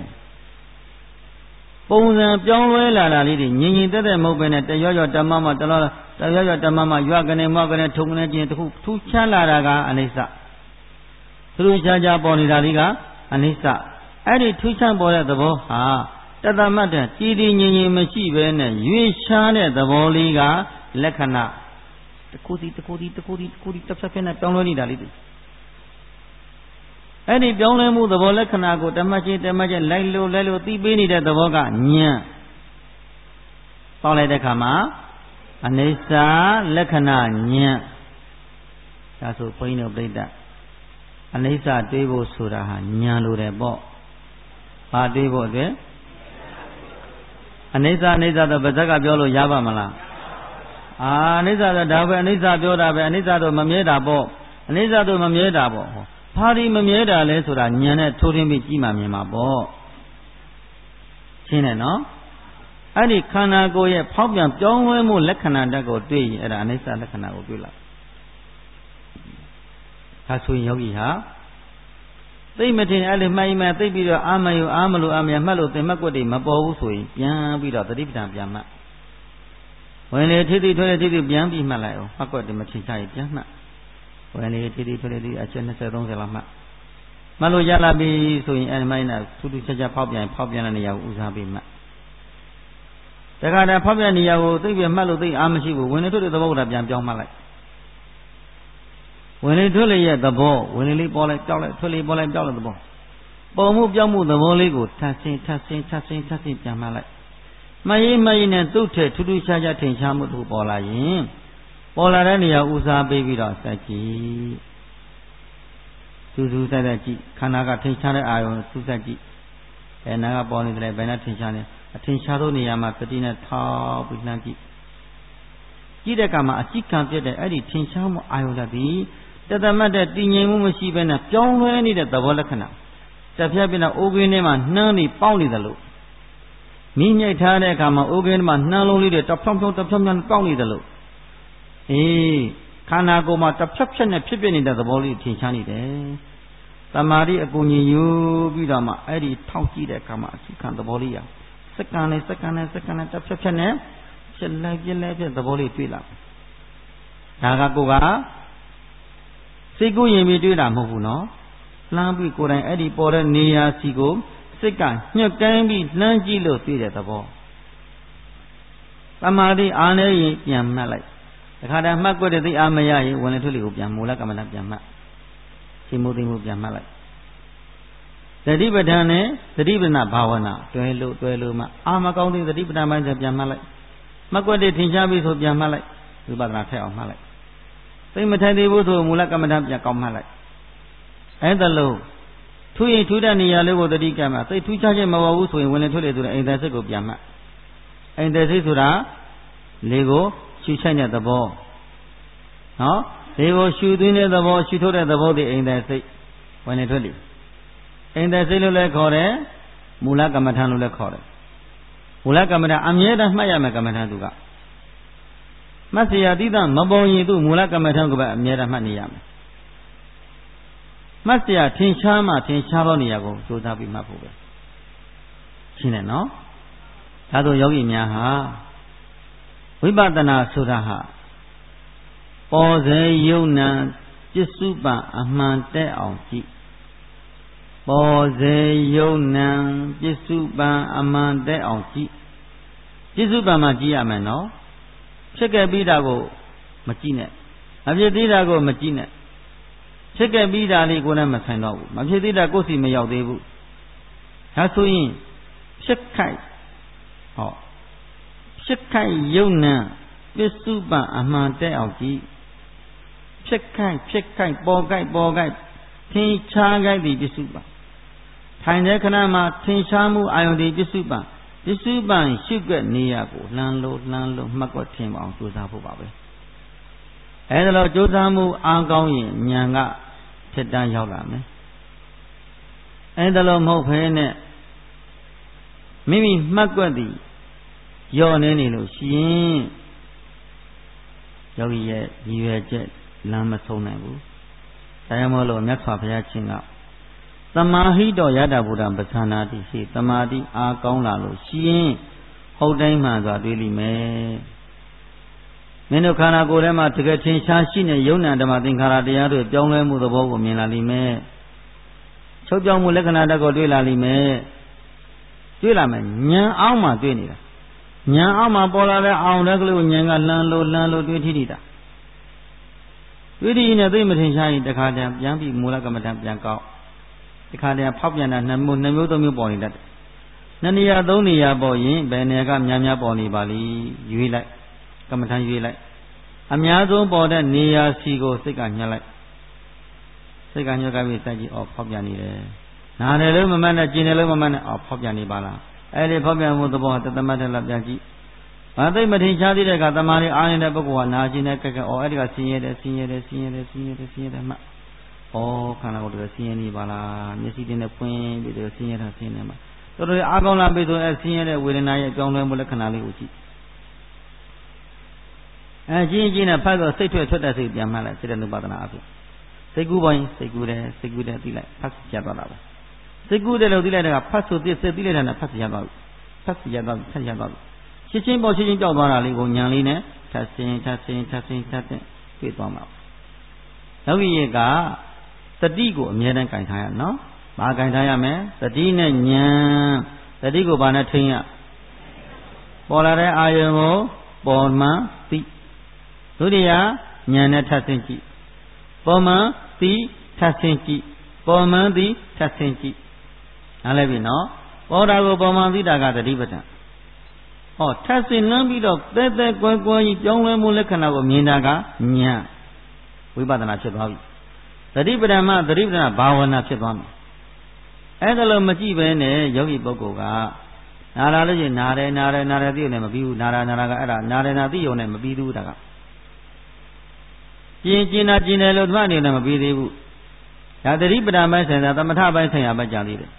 [SPEAKER 1] ပုံစံပြောင်းလဲလာတာလေးတွေငြင်ငြင်သက်သက်မဟုတ်ပဲနဲ့တရောရောတမမတလောတရောရောတမမရွကနေမောက်ကနေထုံကနေချင်းတခုထူးခြားလာတာကအနိစ္စသူတို့ခြားခြားပေါ်နေတာလေးကအနိစ္စအဲ့ဒီထူးခြားပေါ်တဲ့သဘောဟာတသမတ်တဲ့ကြည်တည်ငြင်ငြင်မရှိပဲနဲ့ရွေးရှားတဲ့သဘောလေးကလက္ခဏာတခုစီတခုစီတခုစီတခုစီတစ်ဖက်ဖက်နဲ့ပြောင်းလဲနေတာလေးတွေအဲ့ဒီပြောင်းလဲမှုသဘောလက္ခဏာကိုတမတ်ချင်းတမတ်ချင်းလိုက်လို့လိုက်လို့သိပေးနေတဲ့သဘောကဉာဏ်ပေါက်လိုက်တဲ့အခါမှာအနိစ္စလက္ခဏာဉာဏ်ဒါဆိုဘုန်းကြီးတို့ပြိတ္တအနိစ္စတွေးဖို့ဆိုတာဟာဉာဏ်လိုတယ်ပေါ့ဘာတွေးဖို့အတွက်အနိစ္စအနိစ္စတော့ဗဇက်ကပြောလို့ရပါမလားအာအနိစ္စတော့ဒါပဲအနိစ္စပြောတာပဲအနိစ္စတော့မမြဲတာပေါ့အနိစ္စတော့မမြဲတာပေါ့ဘာဒီမမြဲတာလဲဆိုတာဉာဏ်နဲ့ထိုးထင်းပြီးကြည့်မှမြင်မှာပေါ့ရှင်းတယ်နော်အဲ့ဒီခန္ဓာကိုယ်ရဲ့ဖောက်ပြန်ပြောင်းလဲမှုလက္ခဏာဓာတ်ကိုတွေ့ရင်အဲ့ဒါအနိစ္စလက္ခဏာကိုတွေ့လာဒါဆိုရင်ယောဂီဟာသိမထင်အဲ့လေမှိုင်းမှသိပြီးတော့အာမယုအာမလို့အာမယမှတ်လို့သင်မှတ်ကွက်တွေမပေါ်ဘူးဆိုရင်ပြန်ပြီးတော့သတိပဋ္ဌာန်ပြန်မှတ်ဝင်လေထိတိထွေးလေထိတိပြန်ပြီးမှတ်လိုက်အောင်မှတ်ကွက်တွေမထင်ရှားရင်ပြန်မှတ်ဝင်လေထိတိထွေးလေထိအချက်20 30လောက်မှတ်မှတ်လို့ရလာပြီဆိုရင်အဲ့ဒီမှိုင်းနဲ့ထူးထူးခြားခြားဖောက်ပြန်ဖောက်ပြန်တဲ့နေရာကိုဦးစားပေးမှတ်တခါတည်းဖောက်ပြန်နေရာကိုသိပြီးမှတ်လို့သိအားမရှိဘူးဝင်လေထွေးလေသဘောကပြန်ပြောင်းမှတ်လိုက်ဝင်လေထွေးလေရဲ့သဘောဝင်လေလေးပေါ်လိုက်ကြောက်လိုက်ထွေးလေပေါ်လိုက်ကြောက်လိုက်သဘောပေါ်မှုပြောင်းမှုသဘောလေးကိုထပ်ဆင်းထပ်ဆင်းထပ်ဆင်းထပ်ဆင်းပြန်မှတ်လိုက်မယိမယိနဲ့သူ့ထဲထူးထူးခြားခြားထင်ရှားမှုတို့ပေါ်လာရင်ပေါ်လာတဲ့နေရာဦးစားပေးပြီးတော့စက်ကြည့်စူးစူးဆက်ဆက်ကြည့်ခန္ဓာကထင်ရှားတဲ့အာယုံစူးစက်ကြည့်အဲနာကပေါ်နေတယ်ဘယ်နဲ့ထင်ရှားနေအထင်ရှားသောနေရာမှာတတိနဲ့ထောက်ပြီးလှမ်းကြည့်ကြည့်တဲ့အခါမှာအကြည့်ခံပြတဲ့အဲ့ဒီထင်ရှားမှုအာယုံလက်ပြီးတသမတ်တဲ့တည်ငြိမ်မှုမရှိဘဲနဲ့ပြောင်းလဲနေတဲ့သဘောလက္ခဏာတစ်ဖြတ်ပြတဲ့အိုးကင်းထဲမှာနှမ်းနေပေါက်နေတယ်လို့မိမြိုက်ထားတဲ့အခါမှာအိုးကင်းထဲမှာနှမ်းလုံးလေးတွေတဖြောင်းဖြောင်းတဖြောင်းဖြောင်းပေါက်နေတယ်လို့အေးခန္ဓာကိုယ်မှာတစ်ဖြတ်ဖြတ်နဲ့ဖြစ်ပြနေတဲ့သဘောလေးထင်ရှားနေတယ်တမာတိအကူညီယူပြီးတော့မှအဲ့ဒီထောက်ကြည့်တဲ့အခါမှာအစိခံသဘောလေးရစက္ကန့်နဲ့စက္ကန့်နဲ့စက္ကန့်နဲ့တစ်ဖြတ်ဖြတ်နဲ့ဖြစ်လိုက်ပြလိုက်ပြသဘောလေးတွေ့လာဒါကကိုကစိတ်ကူးရင်ပြီးတွေ့တာမဟုတ်ဘူးနော်လှမ်းပြီးကိုယ်တိုင်အဲ့ဒီပေါ်တဲ့နေရာစီကိုစိတ်ကညှက်ကန်းပြီးလှမ်းကြည့်လို့တွေ့တဲ့သဘောတမာတိအားနေရင်ပြန်မှတ်လိုက်တခါတည်းမှတ်ကွက်တဲ့သိအားမရရင်ဝင်လေထွက်လေကိုပြန်မူလကမ္မဋ္ဌာန်းပြန်မှတ်စိတ်မှုသိမှုပြန်မှတ်လိုက်သတိပဋ္ဌာန်နဲ့သတိပဋ္ဌာန်ဘာဝနာတွဲလို့တွဲလို့မှအာမကောင်းတဲ့သတိပဋ္ဌာန်ပိုင်းဆိုပြန်မှတ်လိုက်မှတ်ကွက်တဲ့ထင်ရှားပြီဆိုပြန်မှတ်လိုက်ဝိပဿနာထက်အောင်မှတ်လိုက်သိမထိုင်သေးဘူးဆိုမူလကမ္မဋ္ဌာန်းပြန်ကောင်းမှတ်လိုက်အဲ့ဒါလို့ထူရင်ထူတဲ့နေရာလေးကိုတတိကံမှာသိထူးခြားခြင်းမဟုတ်ဘူးဆိုရင်ဝင်လေထွက်လေဆိုတဲ့အိမ်သက်စိတ်ကိုပြန်မှတ်အိမ်သက်စိတ်ဆိုတာလေကိုရှူချိုက်တဲ့သဘောနော်လေကိုရှူသွင်းတဲ့သဘောရှူထုတ်တဲ့သဘောဒီအိမ်သက်စိတ်ဝင်လေထွက်လေအိမ်သက်စိတ်လို့လည်းခေါ်တယ်မူလကမ္မဋ္ဌာန်းလို့လည်းခေါ်တယ်မူလကမ္မဋ္ဌာန်းအမြဲတမ်းမှတ်ရမယ်ကမ္မဋ္ဌာန်းသူကမှတ်เสียတိတမပေါ်ရင်သူ့မူလကမ္မဋ္ဌာန်းကိုပဲအမြဲတမ်းမှတ်နေရမယ်မှတ်เสียထင်ရှားမှထင်ရှားသောနေရာကိုစူးစမ်းပြီးမှတ်ဖို့ပဲရှင်းတယ်နော်ဒါဆိုယောဂီများဟာဝိပဿနာဆိုတာဟာပေါ်စေယုံနံပစ္စုပန်အမှန်တဲ့အောင်ကြည့်ပေါ်စေယုံနံပစ္စုပန်အမှန်တဲ့အောင်ကြည့်ပစ္စုပန်မှာကြည့်ရမယ်နော်ဖြစ်ခဲ့ပြီးတာကိုမကြည့်နဲ့အဖြစ်သေးတာကိုမကြည့်နဲ့ဖြစ်ခဲ့ပြီးတာလေးကိုလည်းမဆိုင်တော့ဘူးမဖြစ်သေးတာကိုယ်စီမရောက်သေးဘူးဒါဆိုရင်ဖြစ်ခိုက်ဟောဖြစ်ခိုက်ယုံနံပစ္စုပန်အမှန်တဲ့အောင်ကြည့်ဖြစ်ခိုက်ဖြစ်ခိုက်ပေါ်ခိုက်ပေါ်ခိုက်ထင်ရှားခိုက်သည်ပစ္စုပန်ထိုင်တဲ့ခဏမှာထင်ရှားမှုအာယုန်ဒီပစ္စုပန်ပစ္စုပန်ရှိွက်နေရကိုလှမ်းလို့လှမ်းလို့မှတ်ကွက်ထင်အောင်ကြိုးစားဖို့ပါပဲအဲဒါလို့ကြိုးစားမှုအားကောင်းရင်ဉာဏ်ကထက်တန်းရောက်လာမယ်အဲဒါလို့မဟုတ်ဖဲနဲ့မိမိမှတ်ကွက်သည်ယောနေနေလို့ရှိရင်ယောဂီရဲ့ရည်ရွယ်ချက်လမ်းမဆုံးနိုင်ဘူးဒါကြောင့်မို့လို့မြတ်စွာဘုရားရှင်ကသမာဟိတောယတဗုဒ္ဓံပသနာတိရှိသမာဓိအားကောင်းလာလို့ရှိရင်ဟုတ်တိုင်းမှစွာတွေးလိမ့်မယ်မင်းတို့ခန္ဓာကိုယ်ထဲမှာတကယ်ထင်ရှားရှိနေယုံနာဓမ္မသင်္ခါရတရားတွေပြောင်းလဲမှုသဘောကိုမြင်လာလိမ့်မယ်ချုပ်ပြောင်းမှုလက္ခဏာတက်ကိုတွေ့လာလိမ့်မယ်တွေ့လာမယ်ဉာဏ်အောင်မှတွေ့နေတာဉာဏ်အောင်မှပေါ်လာတဲ့အောင်တဲ့ကလေးကိုဉာဏ်ကလှမ်းလို့လှမ်းလို့တွေ့ထိထိတာတွေ့ထိနဲ့သိမထင်ရှားရင်တခါတည်းပြန်ပြီးမူလကမ္မဋ္ဌာန်းပြန်ကောက်တခါတည်းဖောက်ပြန်တာနှစ်မျိုးနှစ်မျိုးသုံးမျိုးပေါ်နေတတ်တယ်နှစ်နေရာသုံးနေရာပေါ်ရင်ဘယ်နေရာကများများပေါ်နေပါလိရွေးလိုက်ကမ္မဋ္ဌာန်းရွေးလိုက်အများဆုံးပေါ်တဲ့နေရာစီကိုစိတ်ကညှက်လိုက်စိတ်ကညှက်ကပြီးစိုက်ကြည့်အော်ဖောက်ပြန်နေတယ်နားတယ်လို့မမှတ်နဲ့ကျင်တယ်လို့မမှတ်နဲ့အော်ဖောက်ပြန်နေပါလားအဲ့ဒီဖောက်ပြန်မှုသဘောတသမတ်တက်လာပြန်ကြည့်ဘာသိမထင်ရှားသေးတဲ့ကတမာရီအားနေတဲ့ပုဂ္ဂိုလ်ကနာကျင်တဲ့ကက်ကအော်အဲ့ဒီကဆင်းရဲတယ်ဆင်းရဲတယ်ဆင်းရဲတယ်ဆင်းရဲတယ်ဆင်းရဲတယ်မှတ်အော်ခန္ဓာကိုယ်တည်းဆင်းရဲနေပါလားမျက်စိတင်းနဲ့ဖွင့်ပြီးတော့ဆင်းရဲတာဆင်းနေမှာတော်တော်အားကောင်းလာပြီဆိုအဲဆင်းရဲတဲ့ဝေဒနာရဲ့ကြောင်းလဲမှုလက္ခဏာလေးကိုကြည့်အဲကြည့်ကြည့်နဲ့ဖတ်တော့စိတ်ထွက်ထွက်တဲ့စိတ်ပြန်မှတ်လိုက်စိတ်တဲ့နုပါဒနာအဖြစ်စိတ်ကူးပိုင်းစိတ်ကူးတယ်စိတ်ကူးတယ်သိလိုက်ဖတ်ရသွားတာပဲစိတ်ကူးတယ်လို့သိလိုက်တဲ့ကဖတ်ဆိုသိစိတ်သိလိုက်တဲ့နဲ့ဖတ်ရသွားပြီဖတ်ရသွားပြီဖတ်ရသွားပြီရှင်းချင်းပေါ်ရှင်းချင်းကြောက်သွားတာလေးကိုညာလေးနဲ့ထပ်စင်ထပ်စင်ထပ်စင်ထပ်တဲ့တွေ့သွားမှာယောဂီရဲ့ကသတိကိုအမြဲတမ်းကင်ထားရနော်ဘာကင်ထားရမလဲသတိနဲ့ဉာဏ်သတိကိုဘာနဲ့ထိန်းရပေါ်လာတဲ့အာယုံကိုပေါ်မှသိဒုတိယဉာဏ်နဲ့ထပ်ဆင်းကြည့်ပေါ်မှသိထပ်ဆင်းကြည့်ပေါ်မှသိထပ်ဆင်းကြည့်နားလည်ပြီနော်ပေါ်တာကိုပေါ်မှသိတာကသတိပဋ္ဌာန်ဟောထပ်ဆင်းနှမ်းပြီးတော့တဲတဲကွဲကွဲကြီးပြောင်းလဲမှုလက္ခဏာကိုမြင်တာကဉာဏ်ဝိပဿနာဖြစ်သွားပြီသတိပဋ္ဌာန်မှသတိပဋ္ဌာန်ဘာဝနာဖြစ်သွားမယ်အဲ့ဒါလို့မကြည့်ပဲနဲ့ယောဂီပုဂ္ဂိုလ်ကနာလာလို့ရှိရင်နာတယ်နာတယ်နာတယ်သိုံနဲ့မပြီးဘူးနာတာနာတာကအဲ့ဒါနာတယ်နာသိုံနဲ့မပြီးဘူးဒါကကျင်ကျင်နာကျင်တယ်လို့ဓမ္မအနေနဲ့မပြီးသေးဘူးဒါသတိပဋ္ဌာန်ပိုင်းဆိုင်ရာသမထပိုင်းဆိုင်ရာပဲကြာသေးတယ်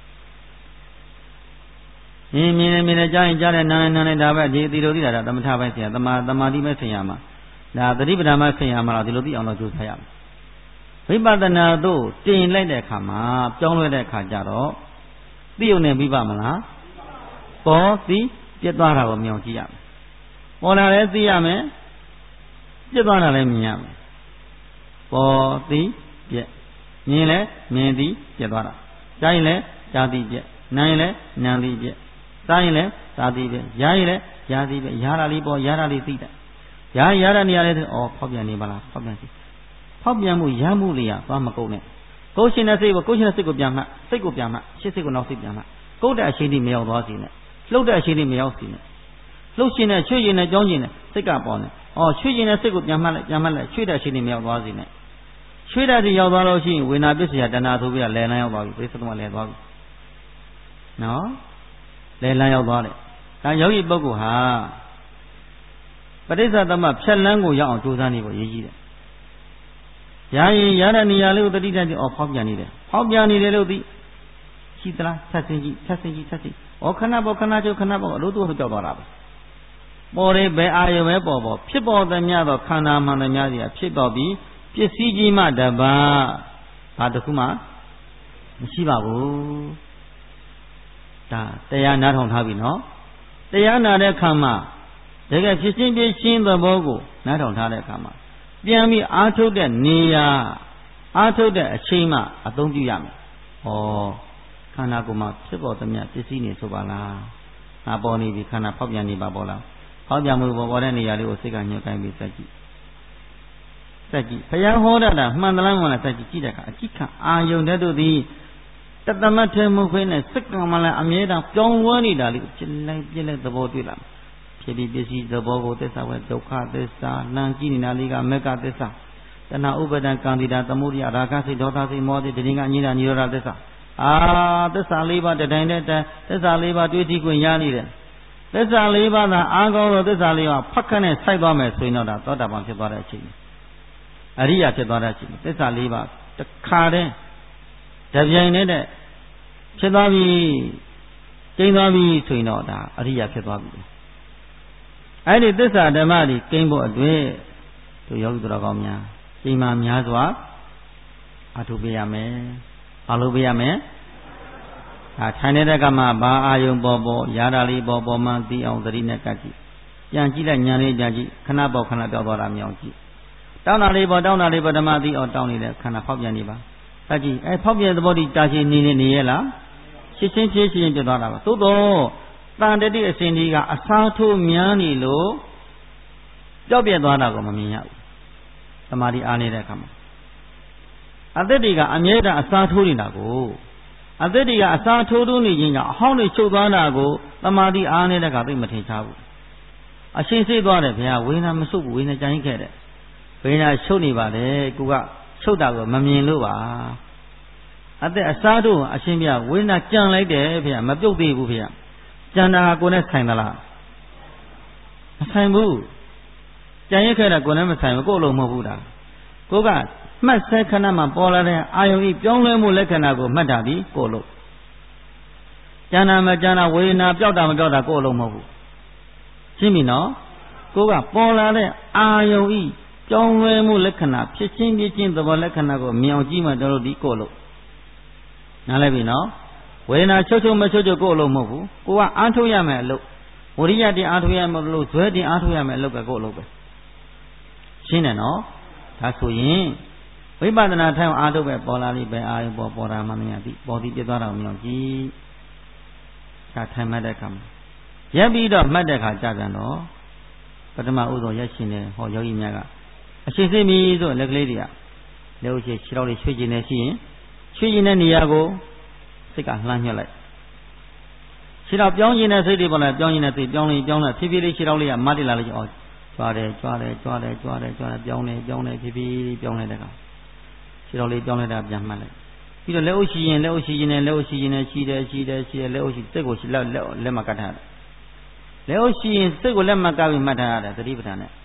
[SPEAKER 1] မြင်မြင်မြင်နဲ့ကြားရင်ကြားတယ်နားနဲ့နားနဲ့ဒါပဲဒီအတီလိုသိတာဒါသမထပိုင်းဆိုင်ရာသမာသမာဓိပိုင်းဆိုင်ရာမှာဒါသတိပဋ္ဌာန်ပိုင်းဆိုင်ရာမှာတော့ဒီလိုသိအောင်လို့ကြိုးစားရမယ်ဝိပဿနာတို့တင်လိုက်တဲ့အခါမှာပြောင်းလဲတဲ့အခါကျတော့သိုံနဲ့ပြီးပါမလားပေါ်သိပြတ်သွားတာကိုမြင်ကြည့်ရမယ်ပေါ်လာလည်းသိရမယ်ပြတ်သွားတာလည်းမြင်ရမယ်ပေါ်သိပြတ်မြင်လည်းမြင်သိပြတ်သွားတာကြားရင်လည်းကြားသိပြတ်နားရင်လည်းနားသိပြတ်စားရင်လည်းစားသိပြတ်ရားရင်လည်းရားသိပြတ်ရားတာလေးပေါ်ရားတာလေးသိတယ်ရားရားတဲ့နေရာလေးဆိုဩဖောက်ပြန်နေပါလားဖောက်ပြန်စီဖောက်ပြန်မှုရမ်းမှုလေးရသွားမကုန်နဲ့ကိုယ်ရှင်တဲ့စိတ်ကိုကိုယ်ရှင်တဲ့စိတ်ကိုပြန်မှစိတ်ကိုပြန်မှရှစ်စိတ်ကိုနောက်စိတ်ပြန်မှကိုယ်တဲ့အရှိန်ဒီမရောက်သွားစီနဲ့လှုပ်တဲ့အရှိန်ဒီမရောက်စီနဲ့လှုပ်ရှင်တဲ့ချွေရင်နဲ့ကြောင်းရှင်နဲ့စိတ်ကပေါ်နေဩချွေရင်တဲ့စိတ်ကိုပြန်မှလိုက်ပြန်မှလိုက်ချွေတဲ့အရှိန်ဒီမရောက်သွားစီနဲ့ချွေတဲ့စီရောက်သွားလို့ရှိရင်ဝေနာပစ္စယတဏှာဆိုပြီးတော့လယ်လန်းရောက်သွားပြီပြိဿသမလယ်သွားပြီနော်လယ်လန်းရောက်သွားတယ်ဒါယောဂီပုဂ္ဂိုလ်ဟာပဋိစ္စသမဖြတ်လန်းကိုရောက်အောင်ကြိုးစားနေဖို့ရည်ကြီးတယ်ရရင်ရတဲ့နေရာလေးကိုတတိတတ်ပြီးအော်ဖောက်ပြန်နေတယ်ဖောက်ပြန်နေတယ်လို့သိရှိသလားဆက်စင်ကြည့်ဆက်စင်ကြည့်ဆက်စင်ဩခဏပေါ်ခဏချုပ်ခဏပေါ်အလို့တို့ကြောက်သွားတာပဲပေါ်တယ်ဘယ်အာယုံပဲပေါ်ပေါ်ဖြစ်ပေါ်သမျှတော့ခန္ဓာမှန်သမျှစီကဖြစ်ပေါ်ပြီးပစ္စည်းကြီးမှတပါဘာတစ်ခုမှမရှိပါဘူးဒါတရားနားထောင်ထားပြီနော်တရားနာတဲ့အခါမှာတကယ်ဖြစ်ချင်းပြရှင်းသဘောကိုနားထောင်ထားတဲ့အခါမှာပြန်ပြီးအားထုတ်တဲ့နေရာအားထုတ်တဲ့အချိန်မှအသုံးပြုရမယ်။ဩခန္ဓာကိုယ်မှာဖြစ်ပေါ်သမျှပစ္စည်းနေဆိုပါလား။ငါပေါ်နေပြီခန္ဓာဖောက်ပြန်နေပါပေါ်လား။ဖောက်ပြန်မှုပေါ်ပေါ်တဲ့နေရာလေးကိုစိတ်ကညှို့ကိုင်းပြီးစက်ကြည့်။စက်ကြည့်။ဘုရားဟောတာမှန်သလားမှန်လားစက်ကြည့်ကြည့်တဲ့အခါအကြည့်ခံအာယုန်တဲ့တို့သည်တသမတ်ထဲမှုခွင်းနဲ့စိတ်ကံမှလည်းအမြဲတမ်းပြောင်းလဲနေတာလေးကိုပြလိုက်ပြလိုက်သဘောတွေ့လာ။ဖြစ်ပြီးပစ္စည်းသဘောကိုသစ္စာဝဲဒုက္ခသစ္စာလမ်းကြည့်နေတာလေးကမေကသစ္စာတဏှာဥပါဒံကံတိတာသမုဒိယရာဂစိတ်ဒေါသစိတ်မောဟစိတ်တဏှာအညိတာညိရောဓသစ္စာအာသစ္စာလေးပါးတတိုင်းတဲ့သစ္စာလေးပါးတွေ့ထိခွင့်ရနေတယ်သစ္စာလေးပါးသာအာကောလို့သစ္စာလေးပါးဖတ်ခနဲ့စိုက်သွားမယ်ဆိုရင်တော့ဒါသောတာပန်ဖြစ်သွားတဲ့အချိန်အရိယာဖြစ်သွားတဲ့အချိန်သစ္စာလေးပါးတစ်ခါတည်းတပြိုင်တည်းဖြစ်သွားပြီကျင်းသွားပြီဆိုရင်တော့ဒါအရိယာဖြစ်သွားပြီအဲ့ဒီသစ္စာဓမ္မတွေကိန်းဖို့အတွက်တို့ယောဂီတော်ကောင်းများအိမ်မှာများစွာအထုပေးရမယ်။ဘာလို့ပေးရမလဲ။ဒါထိုင်နေတဲ့ကမှဘာအာယုံပေါ်ပေါ်ရာဓာလေးပေါ်ပေါ်မှသိအောင်သတိနဲ့ကပ်ကြည့်။ပြန်ကြည့်လိုက်ဉာဏ်လေးပြန်ကြည့်ခဏပေါ်ခဏပြောက်သွားတာမြောင်ကြည့်။တောင်းတာလေးပေါ်တောင်းတာလေးပေါ်ဓမ္မသိအောင်တောင်းနေတဲ့ခဏဖောက်ပြန်နေပါ။ကပ်ကြည့်အဲဖောက်ပြန်သဘောတည်းတာရှည်နေနေနေရဲ့လား။ရှင်းရှင်းဖြည်းဖြည်းပြသွားတာပါ။သို့တော့တန်တတိအစဉ်ဒီကအစားထိုးများနေလို့ကြောက်ပြက်သွားတာကိုမမြင်ရဘူးသမာဓိအားနေတဲ့အခါမှာအသက်တွေကအမြဲတမ်းအစားထိုးနေတာကိုအသက်တွေကအစားထိုးထိုးနေခြင်းကြောင့်အဟောင်းတွေချုပ်သွားတာကိုသမာဓိအားနေတဲ့အခါသိမထင်ရှားဘူးအရှင်းစိတ်သွားတယ်ဗျာဝိညာဉ်မဆုပ်ဘူးဝိညာဉ်ကြိုင်းခဲ့တယ်ဝိညာဉ်ချုပ်နေပါလေကိုကချုပ်တာကိုမမြင်လို့ပါအသက်အစားထိုးအရှင်းပြဝိညာဉ်ကြံလိုက်တယ်ဗျာမပြုတ်သေးဘူးဗျာကျန်တာကကိုယ်နဲ့ဆိုင်သလားမဆိုင်ဘူးကြံရက်ခဲ့တာကိုယ်နဲ့မဆိုင်ဘူးကိုယ်လုံးမဟုတ်ဘူးလားကိုကမှတ်ဆဲခဏမှပေါ်လာတဲ့အာယုံဤပြောင်းလဲမှုလက္ခဏာကိုမှတ်တာဒီကိုယ်လုံးကျန်တာမကျန်တာဝေဒနာပြောက်တာမပြောက်တာကိုယ်လုံးမဟုတ်ဘူးရှင်းပြီနော်ကိုကပေါ်လာတဲ့အာယုံဤပြောင်းလဲမှုလက္ခဏာဖြစ်ချင်းဖြစ်ချင်းသဘောလက္ခဏာကိုမြင်အောင်ကြည့်မှတို့တို့ဒီကိုလို့နားလည်ပြီနော်ဝေဒနာချုပ်ချုပ်မချုပ်ချုပ်ကိုအလုပ်မဟုတ်ဘူးကိုကအားထုတ်ရမယ်အလုပ်ဝရိယတင်အားထုတ်ရမယ်လို့ဇွဲတင်အားထုတ်ရမယ်အလုပ်ပဲကိုအလုပ်ပဲရှင်းတယ်နော်ဒါဆိုရင်ဝိပဿနာထိုင်အားထုတ်ပဲပေါ်လာလိမ့်ပဲအာယုပေါ်ပေါ်တာမှမရသည်ပေါ်သည်ပြသွားတာမြင်အောင်ကြည့်ဒါထိုင်မှတ်တဲ့အခါမှာရက်ပြီးတော့မှတ်တဲ့အခါကြာပြန်တော့ပထမဥဆုံးရက်ရှင်တယ်ဟောယောဂီများကအရှိစိမီဆိုလက်ကလေးတွေကလက်ဥရှိခြေတော်လေးရွှေ့ကျင်နေရှိရင်ရွှေ့ကျင်တဲ့နေရာကိုစိတ်ကလှမ်းညှက်လိုက်ခြေတော်ပြောင်းကျင်တဲ့စိတ်တွေပေါ်လာပြောင်းကျင်တဲ့စိတ်ပြောင်းလေးပြောင်းလိုက်ဖြည်းဖြည်းလေးခြေတော်လေးကမတ်တက်လာလိုက်အော်ကြွားတယ်ကြွားတယ်ကြွားတယ်ကြွားတယ်ကြွားတယ်ပြောင်းနေပြောင်းနေဖြည်းဖြည်းပြောင်းလိုက်တဲ့ကောင်ခြေတော်လေးပြောင်းလိုက်တာပြန်မှတ်လိုက်ပြီးတော့လက်ဥရှိရင်လက်ဥရှိရင်နဲ့လက်ဥရှိရင်နဲ့ရှိတယ်ရှိတယ်ရှိတယ်လက်ဥရှိစိတ်ကိုရှိလက်လက်မကတ်ထားတယ်လက်ဥရှိရင်စိတ်ကိုလက်မကပ်ပြီးမှတ်ထားရတယ်သတိပဋ္ဌာန်နဲ့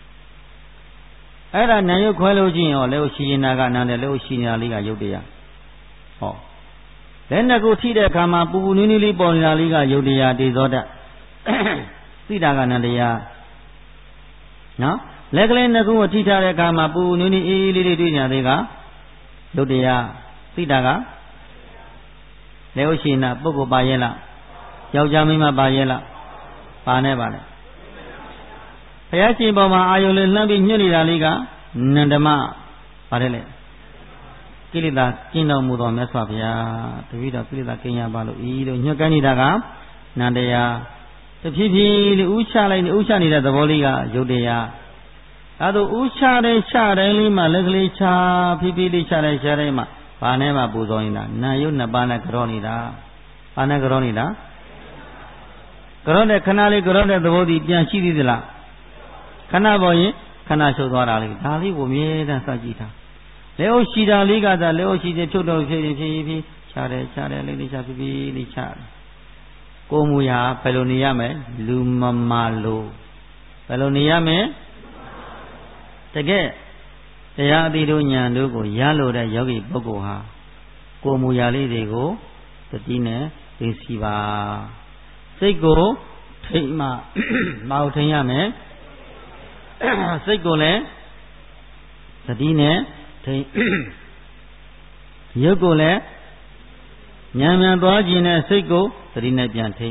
[SPEAKER 1] အဲ့ဒါနာယုတ်ခွဲလို့ချင်းရောလက်ဥရှိရင်နာကနာတယ်လက်ဥရှိနေတာလေးကယုတ်တရားဟောလက်နှစ်ခုထိတဲ့အခါမှာပူပူနူးနူးလေးပေါ်နေတာလေးကယုတ်တရားဒေဇောတသိတာကနန္တရားနော်လက်ကလေးနှစ်ခုကိုထိထားတဲ့အခါမှာပူပူနူးနူးအေးအေးလေးလေးတွေ့နေတာလေးကယုတ်တရားသိတာကလက်ဥရှိနာပုဂ္ဂိုလ်ပါရဲ့လားယောက်ျားမိန်းမပါရဲ့လားပါနဲ့ပါလေဘုရားရှင်ပေါ်မှာအာယုလေးလှမ်းပြီးညှစ်နေတာလေးကနန္ဒမပါတယ်လေကိလေသာကျင်းတော်မူတော်မြတ်စွာဘုရားတပည့်တော်ကိလေသာကင်းရပါလို့ဤလို့ညှစ်ကန်းနေတာကနန္တရားတဖြည်းဖြည်းလေးဥချလိုက်နေဥချနေတဲ့သဘောလေးကယုတ်တရားအဲဒါဥချတဲ့ချတိုင်းလေးမှလက်ကလေးချဖြည်းဖြည်းလေးချတဲ့ချတိုင်းမှဘာနဲ့မှပူဇော်နေတာနာယုတ်နှစ်ပါးနဲ့ကြောနေတာဘာနဲ့ကြောနေတာကြောတဲ့ခဏလေးကြောတဲ့သဘောတည်ပြန်ရှိသေးသလားခဏပေါ်ရင်ခဏချုပ်သွားတာလေးဒါလေးကိုမြဲတမ်းစကြည့်ထားလက်အုပ်ရှိတာလေးကသာလက်အုပ်ရှိတဲ့ဖြုတ်တော်ဖြည်းဖြည်းဖြည်းဖြည်းချတယ်ချတယ်လေးလေးချဖြည်းဖြည်းလေးချတယ်ကိုမူရာဘယ်လိုနေရမလဲလူမမာလို့ဘယ်လိုနေရမလဲတကယ်တရားအတိတို့ဉာဏ်တို့ကိုရလို့တဲ့ယောဂီပုဂ္ဂိုလ်ဟာကိုမူရာလေးတွေကိုတတိနဲ့သိစီပါစိတ်ကိုထိတ်မှမအောင်ထိန်ရမယ်စိတ်ကိုလည်းသတိနဲ့ထိန်ရုပ်ကိုလည်းဉာဏ်မြန်သွားခြင်းနဲ့စိတ်ကိုသတိနဲ့ပြန်ထိန်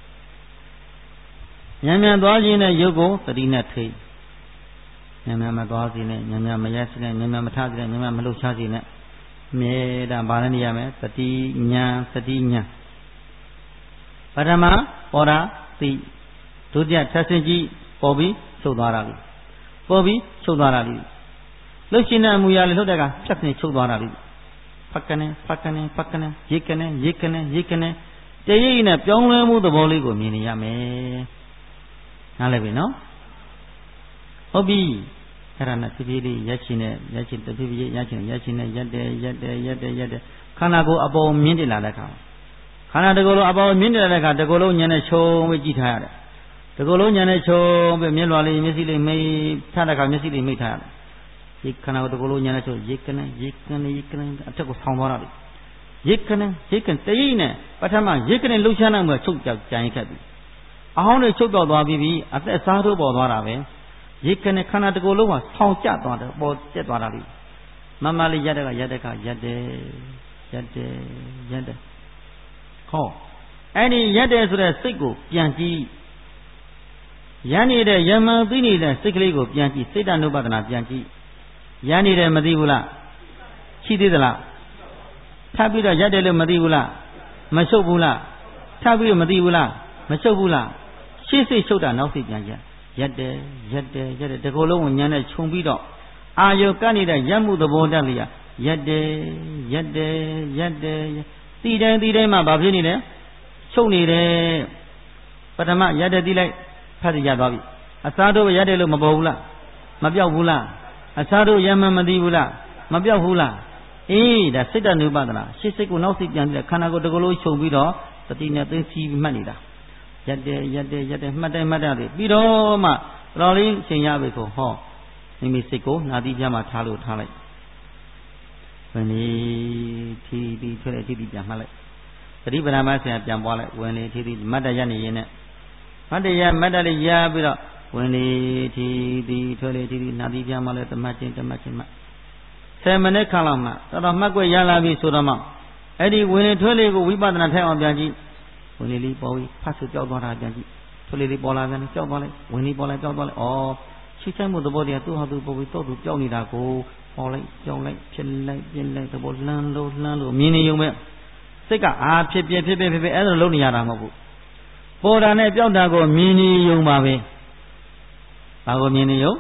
[SPEAKER 1] ဉာဏ်မြန်သွားခြင်းနဲ့ရုပ်ကိုသတိနဲ့ထိန်ဉာဏ်မြန်မသွားစေနဲ့ဉာဏ်မြန်မရက်စေနဲ့ဉာဏ်မြန်မထားစေနဲ့ဉာဏ်မြန်မလှုပ်ရှားစေနဲ့အမြဲတမ်းဗာလဲနေရမယ်သတိဉာဏ်သတိဉာဏ်ပထမပေါ်တာသိဒုတိယထပ်ဆင့်ကြည့်ပေါ်ပြီးချုပ်သွားတာလေပေါ်ပြီးချုပ်သွားတာလေလှုပ်ရှင်တဲ့အမူအရာလေးလှုပ်တဲ့ကဖြတ်နေချုပ်သွားတာလေဖက်ကနေဖက်ကနေဖက်ကနေရိတ်ကနေရိတ်ကနေရိတ်ကနေတရိပ်နဲ့ပြောင်းလဲမှုသဘောလေးကိုမြင်နေရမယ်နားလည်ပြီနော်ဟုတ်ပြီအဲ့ဒါနဲ့ဖြည်းဖြည်းလေးရက်ချင်နဲ့ရက်ချင်တဖြည်းဖြည်းရက်ချင်ရက်ချင်နဲ့ရက်တယ်ရက်တယ်ရက်တယ်ရက်တယ်ခန္ဓာကိုယ်အပေါ်မြင့်တက်လာတဲ့အခါခန္ဓာတကူလုံးအပေါ်မြင့်တက်လာတဲ့အခါတကူလုံးဉာဏ်နဲ့ခြုံပြီးကြည့်ထားရတယ်တကူလုံးဉာဏ်နဲ့ခြုံပြီးမျက်လွှာလေးမျက်စိလေးမိတ်ထားတဲ့အခါမျက်စိလေးမိတ်ထားရတယ်ဒီခန္ဓာကိုယ်တကူလုံးဉာဏ်နဲ့ခြုံရိတ်ကနေရိတ်ကနေရိတ်ကနေအထက်ကိုဆောင်းသွားတာလေရိတ်ကနေရိတ်ကနေတရိပ်နဲ့ပထမရိတ်ကနေလှုပ်ရှားနိုင်မှုချုပ်ကြောက်ကြံခက်ပြီအဟောင်းတွေချုပ်တော့သွားပြီးပြီအသက်စားထိုးပေါ်သွားတာပဲရိတ်ကနေခန္ဓာတကူလုံးကဆောင်းကျသွားတယ်ပေါ်ကျက်သွားတာလေမမလေးရက်တဲ့ကရက်တဲ့ကရက်တယ်ရက်တယ်ရက်တယ်ဟောအဲ့ဒီရက်တယ်ဆိုတဲ့စိတ်ကိုပြန်ကြည့်ရနေတဲ့ယမန်သိနေတဲ့စိတ်ကလေးကိုပြန်ကြည့်စိတ်တ ानु ပဒနာပြန်ကြည့်ရနေတယ်မသိဘူးလားရှိသေးသလားထပ်ပြီးတော့ရက်တယ်လို့မသိဘူးလားမချုပ်ဘူးလားထပ်ပြီးတော့မသိဘူးလားမချုပ်ဘူးလားရှေ့စိတ်ချုပ်တာနောက်စိတ်ပြန်ကြရက်တယ်ရက်တယ်ရက်တယ်ဒီကိုယ်လုံးကိုညံနဲ့ခြုံပြီးတော့အာယုကပ်နေတဲ့ရက်မှုသဘောတတ်လေးရက်တယ်ရက်တယ်ရက်တယ်တီတိုင်းတီတိုင်းမှာဘာဖြစ်နေလဲချုပ်နေတယ်ပထမရက်တယ်တီလိုက်ဖတ်ရသွားပြီအစားတို့ရက်တယ်လို့မပေါ်ဘူးလားမပြောက်ဘူးလားအစားတို့ရမှန်မသိဘူးလားမပြောက်ဘူးလားအေးဒါစိတ်တ ानु ပဒနာရှေ့စိတ်ကိုနောက်စိတ်ပြန်ပြီးခန္ဓာကိုယ်တစ်ခုလုံးခြုံပြီးတော့တတိနဲ့သိစီမှတ်နေတာရက်တယ်ရက်တယ်ရက်တယ်မှတ်တယ်မှတ်တယ်ပြီးတော့မှတော်လေးချိန်ရပြီဆိုဟောမိမိစိတ်ကိုနာတိပြမှာထားလို့ထားလိုက်ဝင်လေထီတီထွက်လေထီတီပြန်မှတ်လိုက်သတိပဋ္ဌာန်ဆရာပြန်ပွားလိုက်ဝင်လေထီတီမတ်တရနေရင်နဲ့မတ်တရမတ်တလေးရပြီးတော့ဝင်လေထီသည်ထွက်လေထီသည်နာတိပြမှလည်းတမတ်ချင်းတမတ်ချင်းမှဆယ်မိနစ်ခန့်လောက်မှတော်တော်မှတ်ွက်ရလာပြီဆိုတော့မှအဲ့ဒီဝင်လေထွက်လေကိုဝိပဿနာထိုင်အောင်ပြန်ကြည့်ဝင်လေလေးပေါ်ပြီးဖတ်ဆိုကြောက်သွားတာပြန်ကြည့်ထွက်လေလေးပေါ်လာပြန်ကြောက်သွားလိုက်ဝင်လေပေါ်လာကြောက်သွားလိုက်ဩချိချိုက်မှုသဘောတရားသူ့ဟာသူပေါ်ပြီးတော့သူကြောက်နေတာကိုပေါ်လိုက်ကြောက်လိုက်ဖြစ်လိုက်ပြင်းလိုက်သဘောလှမ်းလို့လှမ်းလို့မြင်နေုံပဲစိတ်ကအာဖြစ်ပြဖြစ်ပြဖြစ်ပြအဲ့လိုလုပ်နေရတာမဟုတ်ဘူးပေါ်တာနဲ့ကြောက်တာကိုမြင်နေုံပါပဲဘာကိုမြင်နေုံ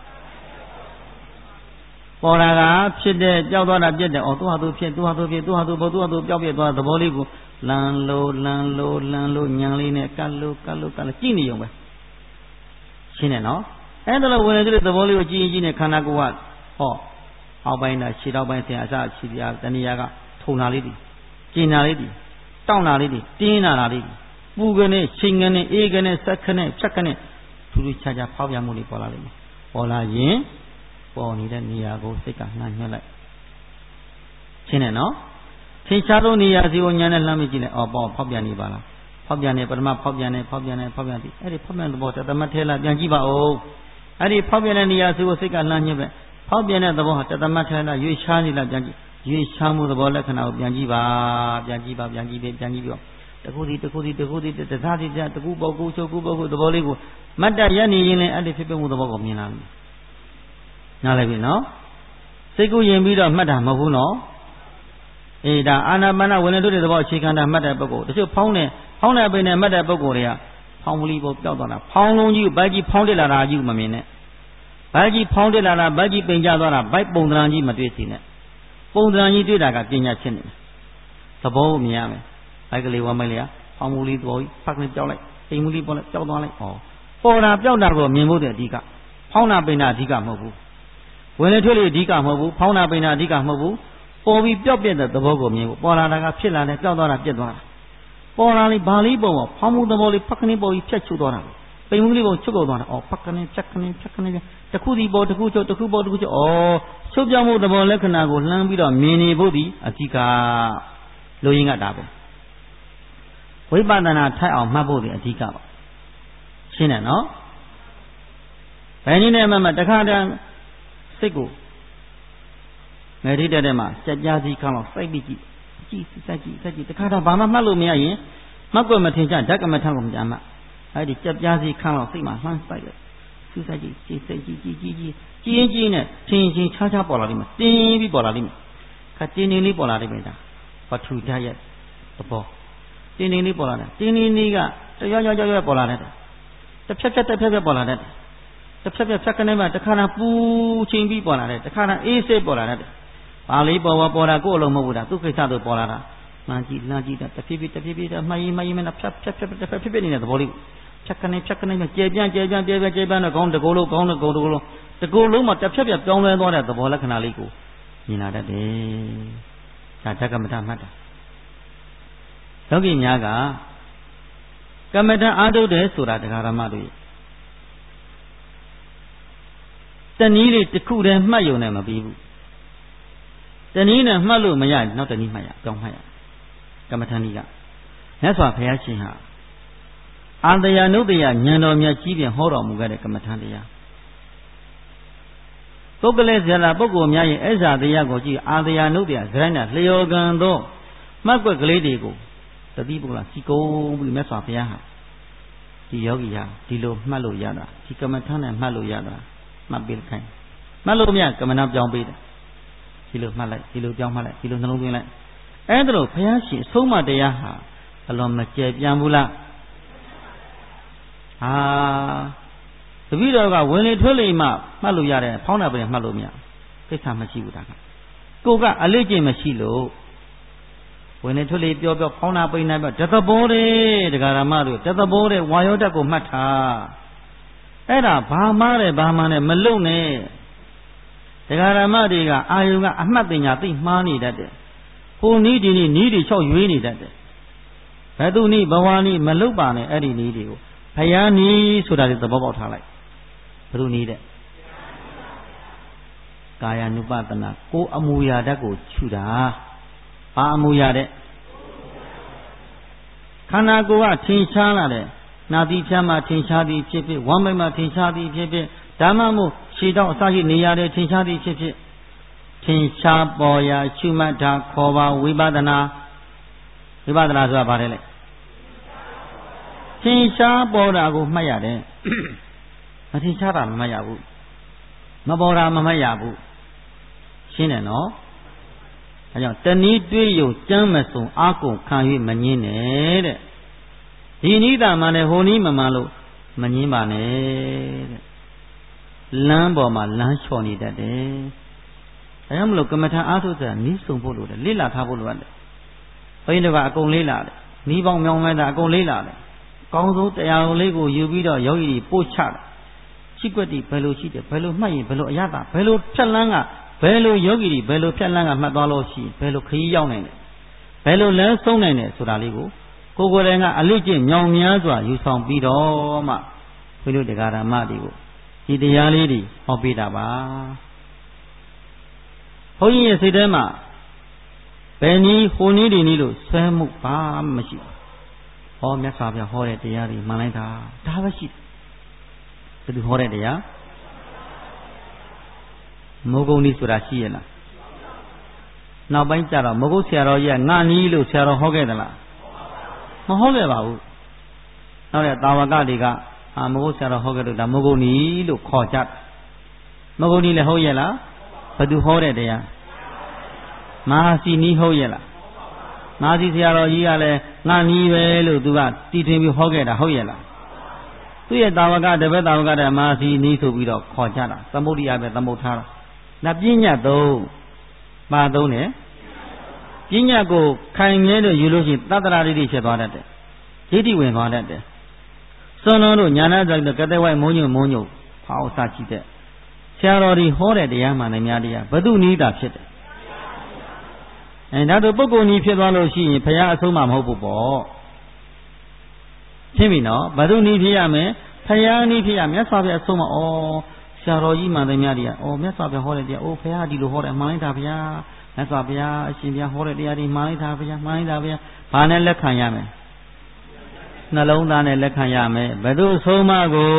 [SPEAKER 1] ပေါ်လာကဖြစ်တဲ့ကြောက်သွားတာပြက်တယ်ဩသူ့ဟာသူဖြစ်သူ့ဟာသူဖြစ်သူ့ဟာသူပေါ်သူ့ဟာသူပျောက်ပြက်သွားသဘောလေးကိုလန်းလို့လန်းလို့လန်းလို့ညံလေးနဲ့ကတ်လို့ကတ်လို့ကတ်လို့ကြည့်နေုံပဲရှင်းတယ်နော်အဲ့ဒါလိုဝင်နေတဲ့သဘောလေးကိုကြည့်ကြည့်နဲ့ခန္ဓာကိုယ်ကဟောအောက်ပိုင်းကခြေထောက်ပိုင်းဆင်အစခြေပြားတဏှာကထုံတာလေးတည်ကျင်တာလေးတည်တောင့်တာလေးတည်တင်းတာလေးတည်ပူကနေချိန်ကနေအေးကနေဆက်ခနဲ့ဖြတ်ခနဲ့ထူးထူးခြားခြားဖောက်ပြန်မှုတွေပေါ်လာလိမ့်မယ်ပေါ်လာရင်ပေါ်နေတဲ့နေရာကိုစိတ်ကနှံ့ညွှတ်လိုက်ရှင်းတယ်နော်ထင်ရှားသောနေရာစီကိုညာနဲ့လှမ်းမကြည့်လိုက်အော်ပေါ့ဖောက်ပြန်နေပါလားဖောက်ပြန်နေပထမဖောက်ပြန်နေဖောက်ပြန်နေဖောက်ပြန်ပြီအဲ့ဒီဖောက်ပြန်တဲ့ဘောတသမတ်ထဲလာပြန်ကြည့်ပါဦးအဲ့ဒီဖောက်ပြန်တဲ့နေရာစီကိုစိတ်ကလှမ်းညှစ်ပဲဖောက်ပြန်တဲ့သဘောဟာတသမတ်ထဲလာရွေ့ရှားနေလာပြန်ကြည့်ရွေ့ရှားမှုသဘောလက္ခဏာကိုပြန်ကြည့်ပါပြန်ကြည့်ပါပြန်ကြည့်ပြီးပြန်ကြည့်ပြီးတော့တခုစီတခုစီတခုစီတစားစီတခုပေါကူချုပ်ကူပေါကူသဘောလေးကိုမတ်တရနေရင်လည်းအဲ့ဒီဖြစ်ပြမှုသဘောကိုမြင်လာတယ်နားလည်ပြီနော်စိတ်ကူးရင်ပြီးတော့မှတ်တာမဟုတ်ဘူးနော်အေးဒါအာနာပါနဝင်လေတို့တဲ့သဘောအခြေခံတာမှတ်တဲ့ပုဂ္ဂိုလ်တချို့ဖောင်းနေဖောင်းတဲ့ပိနဲ့မှတ်တဲ့ပုဂ္ဂိုလ်တွေကဖောင်းမလီပေါ်ပျောက်သွားတာဖောင်းလုံးကြီးဗိုက်ကြီးဖောင်းတက်လာတာကြီးမမြင်နဲ့ဗိုက်ကြီးဖောင်းတက်လာတာဗိုက်ကြီးပိန်ကျသွားတာဗိုက်ပုံသဏ္ဍာန်ကြီးမတွေ့စီနဲ့ပုံသဏ္ဍာန်ကြီးတွေ့တာကပညာဖြစ်နေတယ်သဘောကိုမြင်ရမယ်ဗိုက်ကလေးဝမ်းမိုက်လေးကဖောင်းမလီသဘောကြီးဖက်ကနေပျောက်လိုက်ပိန်မလီပေါ်လိုက်ပျောက်သွားလိုက်ဩပေါ်တာပျောက်တာကိုမြင်ဖို့တဲ့အဓိကဖောင်းတာပိန်တာအဓိကမဟုတ်ဘူးဝင်လေထွက်လေအဓိကမဟုတ်ဘူးဖောင်းတာပိန်တာအဓိကမဟုတ်ဘူးပေါ်ပြီးပျောက်ပြက်တဲ့သဘောကိုမြင်ဖို့ပေါ်လာတာကဖြစ်လာတယ်ပျောက်သွားတာပြက်သွားတာပေါ်လာလေးဘာလေးပုံဖောင်းမှုသဘောလေးဖက်ကနေပေါ်ပြီးဖြတ်ချုပ်သွားတာပိန်မှုလေးပုံချုပ်ကုန်သွားတာဩဖက်ကနေဖြတ်ကနေဖြတ်ကနေတခုစီပေါ်တခုချုပ်တခုပေါ်တခုချုပ်ဩချုပ်ပြောင်းမှုသဘောလက္ခဏာကိုလှမ်းပြီးတော့မြင်နေဖို့ဒီအဓိကလိုရင်းကတာပဲဝိပဿနာထိုက်အောင်မှတ်ဖို့ဒီအဓိကပါရှင်းတယ်နော်ဘယ်နည်းနဲ့မှမတခါတည်းစိတ်ကိုငယ်ထိတဲ့တဲ့မှာစက်ပြားစီခန့်လောက်စိုက်ပြီးကြည့်ကြည့်စိုက်ကြည့်စိုက်ကြည့်တခါတော့ဘာမှမှတ်လို့မရရင်မှတ်ကွယ်မထင်ကြဓကမထကိုမကြမ်းမှအဲ့ဒီစက်ပြားစီခန့်လောက်စိတ်မှာမှန်းစိုက်လိုက်စူးစိုက်ကြည့်ကြည့်စိုက်ကြည့်ကြည့်ကြည့်ကြည့်ကြည့်ရင်ကြည့်နဲ့ထင်ချင်းခြားခြားပေါ်လာလိမ့်မယ်တင်းပြီးပေါ်လာလိမ့်မယ်ခါတင်းတင်းလေးပေါ်လာလိမ့်မယ်ဒါဝတ္ထုဓာတ်ရဲ့သဘောတင်းတင်းလေးပေါ်လာတယ်တင်းတင်းလေးကတရွရွရွရွပေါ်လာတယ်တစ်ဖြက်ဖြက်တစ်ဖြက်ဖြက်ပေါ်လာတယ်တစ်ဖြက်ဖြက်ဖြက်ကနေမှတခါတော့ပူချင်းပြီးပေါ်လာတယ်တခါတော့အေးဆေးပေါ်လာတယ်ပါဠိပေါ်ပေါ်ပေါ်တာကိုယ်အလုံးမဟုတ်ဘူးဒါသူကိစ္စသူပေါ်လာတာမှန်ကြည့်လှမ်းကြည့်တာတစ်ဖြည်းဖြည်းတစ်ဖြည်းဖြည်းမှရင်မှရင်နဲ့ဖြတ်ဖြတ်ဖြတ်တစ်ဖြက်ဖြက်နေတဲ့သဘောလေးဖြတ်ကနေဖြတ်ကနေမှကျေပြန့်ကျေပြန့်ကျေပြန့်ကျေပြန့်တော့ကောင်းတကူလုံးကောင်းတကူတကူလုံးတကူလုံးမှာတစ်ဖြက်ဖြက်ပြောင်းလဲသွားတဲ့သဘောလက္ခဏာလေးကိုမြင်လာတတ်တယ်ဒါဓကမထမှတ်တာလောကီများကကမ္မထအာထုတ်တယ်ဆိုတာတရားဓမ္မတွေတနည်းလေးတစ်ခုတည်းမှတ်ယုံနဲ့မပြီးဘူးတနည်းနဲ့မှတ်လို့မရနောက်တနည်းမှတ်ရကြောင်းမှတ်ရကမ္မထန်ကြီးကမြတ်စွာဘုရားရှင်ဟာအာတယနုတ္တယဉာဏ်တော်မြတ်ကြီးပြန်ဟောတော်မူခဲ့တဲ့ကမ္မထန်တရားပုဂ္ဂလေဇာပုဂ္ဂိုလ်များရဲ့အစ္ဆာတရားကိုကြည့်အာတယနုတ္တယဇရိုင်းနဲ့လျော်ကံသောမှတ်ွက်ကလေးတွေကိုတတိပုဂ္ဂလစီကုံပြီးမြတ်စွာဘုရားဟာဒီယောဂီဟာဒီလိုမှတ်လို့ရတာဒီကမ္မထန်နဲ့မှတ်လို့ရတာမှတ်ပေးခိုင်းမှတ်လို့မရကမ္မနာပြောင်းပေးတယ်ဒီလိုမှတ်လိုက်ဒီလိုပြောင်းမှတ်လိုက်ဒီလိုနှလုံးသွင်းလိုက်အဲ့ဒါလို့ဘုရားရှင်အဆုံးအမတရားဟာအလွန်မကျယ်ပြန့်ဘူးလားဟာတပည့်တော်ကဝင်လေထွက်လေမှမှတ်လို့ရတယ်ဖောင်းတာပဲမှတ်လို့မရကိစ္စမရှိဘူးဒါကကိုကအလေးကျင့်မရှိလို့ဝင်လေထွက်လေပြောပြောဖောင်းတာပိန်တာပြောတသဘောတဲ့တရားဓမ္မတို့တသဘောတဲ့ဝါယောဓာတ်ကိုမှတ်ထားအဲ့ဒါဘာမှတဲ့ဘာမှနဲ့မလုံနဲ့တရားဓမ္မတွေကအာယုံကအမှတ်ပညာသိမှားနေတတ်တယ်ဟိုနီးဒီနီးနီးတွေလျှောက်ရွေးနေတတ်တယ်ဘယ်သူနီးဘဝနီးမလုတ်ပါနဲ့အဲ့ဒီနီးတွေကိုဘုရားနီးဆိုတာတွေသဘောပေါက်ထားလိုက်ဘယ်သူနီးတဲ့ကာယ ानु ပတနာကိုအမူအရာဓာတ်ကိုခြူတာဘာအမူအရာတဲ့ခန္ဓာကိုယ်ကထင်ရှားလာတယ်နာတိဖြတ်မှထင်ရှားသည်ဖြစ်ဖြစ်ဝမ်းပိုက်မှထင်ရှားသည်ဖြစ်ဖြစ်ဓမ္မမို့ခြေတော့အစရှိနေရတဲ့ထင်ရှားသည်ဖြစ်ဖြစ်ထင်ရှားပေါ်ရာရှုမှတ်တာခေါ်ပါဝိပဿနာဝိပဿနာဆိုတာဘာလဲလဲထင်ရှားပေါ်တာကိုမှတ်ရတယ်မထင်ရှားတာမမှတ်ရဘူးမပေါ်တာမမှတ်ရဘူးရှင်းတယ်နော်အဲကြောင့်တဏှီတွေးယုံကြမ်းမစုံအာကုန်ခံ၍မငင်းနဲ့တဲ့ဒီနိဒာမှလည်းဟိုနည်းမမှန်လို့မငင်းပါနဲ့တဲ့လမ်းပေါ်မှာလမ်းလျှော်နေတတ်တယ်အဲကြောင့်မလို့ကမ္မထာအားထုတ်တဲ့နီးစုံဖို့လို့လေ့လာထားဖို့လိုတယ်ဘုန်းကြီးတို့ကအကုန်လေးလာတယ်နီးပေါင်းမြောင်းမဲတာအကုန်လေးလာတယ်ကောင်းဆုံးတရားလေးကိုယူပြီးတော့ယောဂီတွေပို့ချတယ်ရှိကွက်တွေဘယ်လိုရှိတယ်ဘယ်လိုမှတ်ရင်ဘယ်လိုအရသာဘယ်လိုဖြတ်လန်းကဘယ်လိုယောဂီတွေဘယ်လိုဖြတ်လန်းကမှတ်သွားလို့ရှိဘယ်လိုခရီးရောက်နိုင်တယ်ဘယ်လိုလဲဆုံးနိုင်တယ်ဆိုတာလေးကိုကိုယ်ကိုယ်တိုင်ကအလွတ်ကျင့်မြောင်များစွာယူဆောင်ပြီးတော့မှဘုရားတရားဓမ္မတွေကိုဒီတရားလေးတွေဟောပေးတာပါဘုန်းကြီးရဲ့စိတ်ထဲမှာဘယ်နည်းဟိုနည်းဒီနည်းလို့ဆွဲမှုဘာမှမရှိဘူးဟောမြတ်စွာဘုရားဟောတဲ့တရားတွေမှန်လိုက်တာဒါပဲရှိတယ်ဘယ်သူဟောတဲ့တရားမိုးကုံနည်းဆိုတာရှိရလားနောက်ပိုင်းကျတော့မိုးကုတ်ဆရာတော်ကြီးကငါနည်းလို့ဆရာတော်ဟောခဲ့သလားမဟောခဲ့ပါဘူးနောက်တဲ့တာဝကတွေကအာမိုးကုတ်ဆရာတော်ဟောခဲ့လို့ဒါမိုးကုံနည်းလို့ခေါ်ကြမိုးကုံနည်းလည်းဟုတ်ရဲ့လားဘယ်သူဟောတဲ့တရားမဟာစီနီးဟုတ်ရဲ့လားမဟာစီဆရာတော်ကြီးကလည်းငါနီးပဲလို့သူကတီထွင်ပြီးဟောခဲ့တာဟုတ်ရဲ့လားသူ့ရဲ့တာဝကတပည့်တာဝကတဲ့မဟာစီနီးဆိုပြီးတော့ခေါ်ကြတာသမုဒ္ဒရာပဲသမုတ်ထားတာဒါပညာသုံးပါသုံးတယ်ပညာကိုခိုင်မြဲလို့ယူလို့ရှိရင်တတ္တရာဒိဋ္ဌိဖြစ်သွားတတ်တယ်ဒိဋ္ဌိဝင်သွားတတ်တယ်စွန်းလုံးတို့ညာနာကြတဲ့ကတဲ့ဝိုက်မုံညုံမုံညုံဖောက်စားကြည့်တဲ့ဆရာတော်ဒီဟောတဲ့တရားမှန်တယ်များတရားဘု து နီးတာဖြစ်တယ်အဲဒါတို့ပုဂ္ဂိုလ်နီးဖြစ်သွားလို့ရှိရင်ဘုရားအဆုံးမမဟုတ်ဘူးပေါ့ရှင်းပြီနော်ဘု து နီးဖြစ်ရမယ်ဘုရားနီးဖြစ်ရမြတ်စွာဘုရားအဆုံးမဩဆရာတော်ကြီးမှန်တယ်များတရားဩမြတ်စွာဘုရားဟောတဲ့တရားဩဘုရားဒီလိုဟောတယ်မှန်လိုက်တာဘုရားမြတ်စွာဘုရားအရှင်ဘုရားဟောတဲ့တရားဒီမှန်လိုက်တာဘုရားမှန်လိုက်တာဘုရားဘာနဲ့လက်ခံရမယ်နှလုံးသားနဲ့လက်ခံရမယ်ဘု து အဆုံးမကို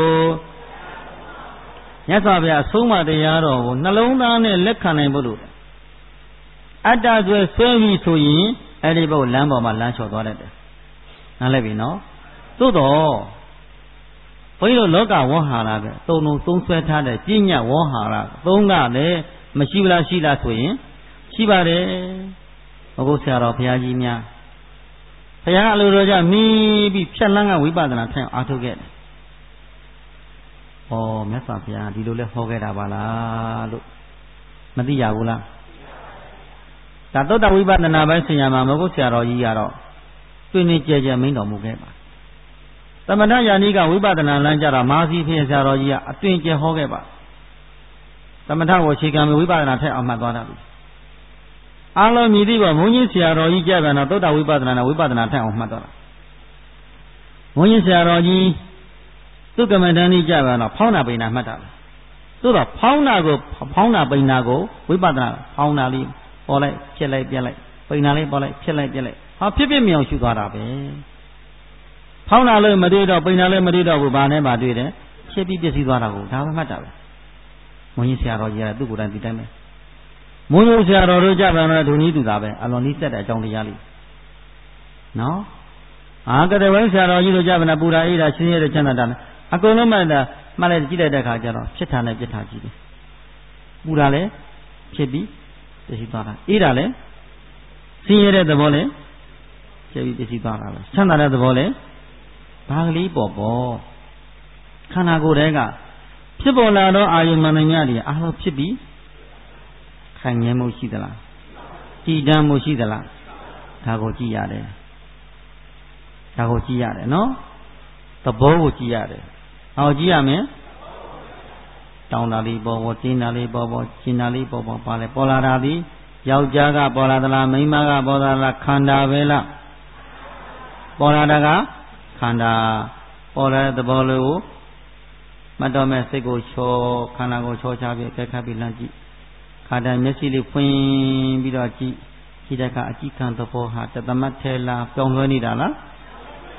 [SPEAKER 1] မြတ်စွာဘုရားအဆုံးအမတရားတော်ကိုနှလုံးသားနဲ့လက်ခံနိုင်ဖို့လို့အတ္တဆွဲဆွဲပြီးဆိုရင်အဲ့ဒီဘုလမ်းပေါ်မှာလမ်းလျှော်သွားတတ်တယ်။နားလည်ပြီနော်။သို့တော့ဘုန်းကြီးတို့လောကဝေါဟာရပဲသုံးလုံးသုံးဆွဲထားတဲ့ပညာဝေါဟာရသုံးကလည်းမရှိဘူးလားရှိလားဆိုရင်ရှိပါတယ်။ဘုရားဆရာတော်ဘုရားကြီးများဘုရားအလိုတော်ကြမီးပြီးဖြတ်လန်းကဝိပဿနာထိုင်အားထုတ်ခဲ့တယ်။ဩမြတ်စွာဘုရားဒီလိုလဲဟောခဲ့တာပါလားလို့မသိရဘူးလားဒါသုတ္တဝိပဿနာပိုင်းဆင်ရမှာမဟုတ်ဆရာတော်ကြီးကတော့တွင်နေကြဲကြဲမင်းတော်မူခဲ့ပါသမထယာနိကဝိပဿနာလမ်းကြတော့မာစီဖေဆရာတော်ကြီးကအတွင်ကျဲဟောခဲ့ပါသမထကိုအခြေခံပြီးဝိပဿနာထက်အောင်မှတ်သွားတာပြီအားလုံးမြည်သိပါဘုန်းကြီးဆရာတော်ကြီးကြဲပြန်တော့သုတ္တဝိပဿနာနဲ့ဝိပဿနာထက်အောင်မှတ်သွားတာဘုန်းကြီးဆရာတော်ကြီးသူကမ္မဋ္ဌာန်းကြီးကြပြန်တော့ဖောင်းနာပိဏမှတ်တာသို့တော့ဖောင်းနာကိုဖောင်းနာပိဏကိုဝိပဿနာဖောင်းနာလေးပေါ်လိုက်ဖြစ်လိုက်ပြက်လိုက်ပိဏလေးပေါ်လိုက်ဖြစ်လိုက်ပြက်လိုက်ဟာဖြစ်ဖြစ်မြောင်ရှုသွားတာပဲဖောင်းနာလို့မတွေ့တော့ပိဏလည်းမတွေ့တော့ဘူးဘာနဲ့မှတွေ့တယ်ဖြစ်ပြီးပြည့်စည်သွားတာကိုဒါပဲမှတ်တာပဲမုန်းကြီးဆရာတော်ကြီးကသူ့ကိုယ်တိုင်ဒီတိုင်းပဲမုန်းကြီးဆရာတော်တို့ကြပြန်တော့ဒုနည်းတူတာပဲအလွန်နီးစက်တဲ့အကြောင်းတရားလေးနော်အာကတဝိုင်းဆရာတော်ကြီးတို့ကြပြန်ပူရာအေးတာရှင်းရတဲ့ချမ်းသာတာအကုန်လုံးမှတ်တာမှတ်လိုက်ကြည့်လိုက်တဲ့အခါကျတော့ဖြစ်တာနဲ့ပြစ်တာကြည့်တယ်ပူတာလည်းဖြစ်ပြီးပြည့်စည်သွားတာအေးတာလည်းဆင်းရဲတဲ့သဘောလည်းဖြစ်ပြီးပြည့်စည်သွားတာပဲချမ်းသာတဲ့သဘောလည်းဘာကလေးပေါ်ပေါ်ခန္ဓာကိုယ်ထဲကဖြစ်ပေါ်လာသောအာယုမှန်နိုင်များတွေအားလုံးဖြစ်ပြီးခိုင်ငြဲမှုရှိသလားကြည်တမ်းမှုရှိသလားဒါကိုကြည့်ရတယ်ဒါကိုကြည့်ရတယ်နော်သဘောကိုကြည့်ရတယ်ဟောကြည့်ရမယ်တောင်းတာလေးပေါ်ပေါ်တင်းတာလေးပေါ်ပေါ်ကျင်တာလေးပေါ်ပေါ်ပါလေပေါ်လာတာဒီယောက်ျားကပေါ်လာသလားမိန်းမကပေါ်လာလားခန္ဓာပဲလားပေါ်လာတာကခန္ဓာပေါ်လာတဲ့သဘောလေးကိုမတော်မဲ့စိတ်ကိုချောခန္ဓာကိုချောချပြီးအခက်ခတ်ပြီးလှမ်းကြည့်ခါတိုင်းမျက်စိလေးဖွင့်ပြီးတော့ကြည့်ကြည့်တဲ့အခါအကြည့်ခံသဘောဟာတသမတ်ထဲလားပြောင်းလဲနေတာလားတ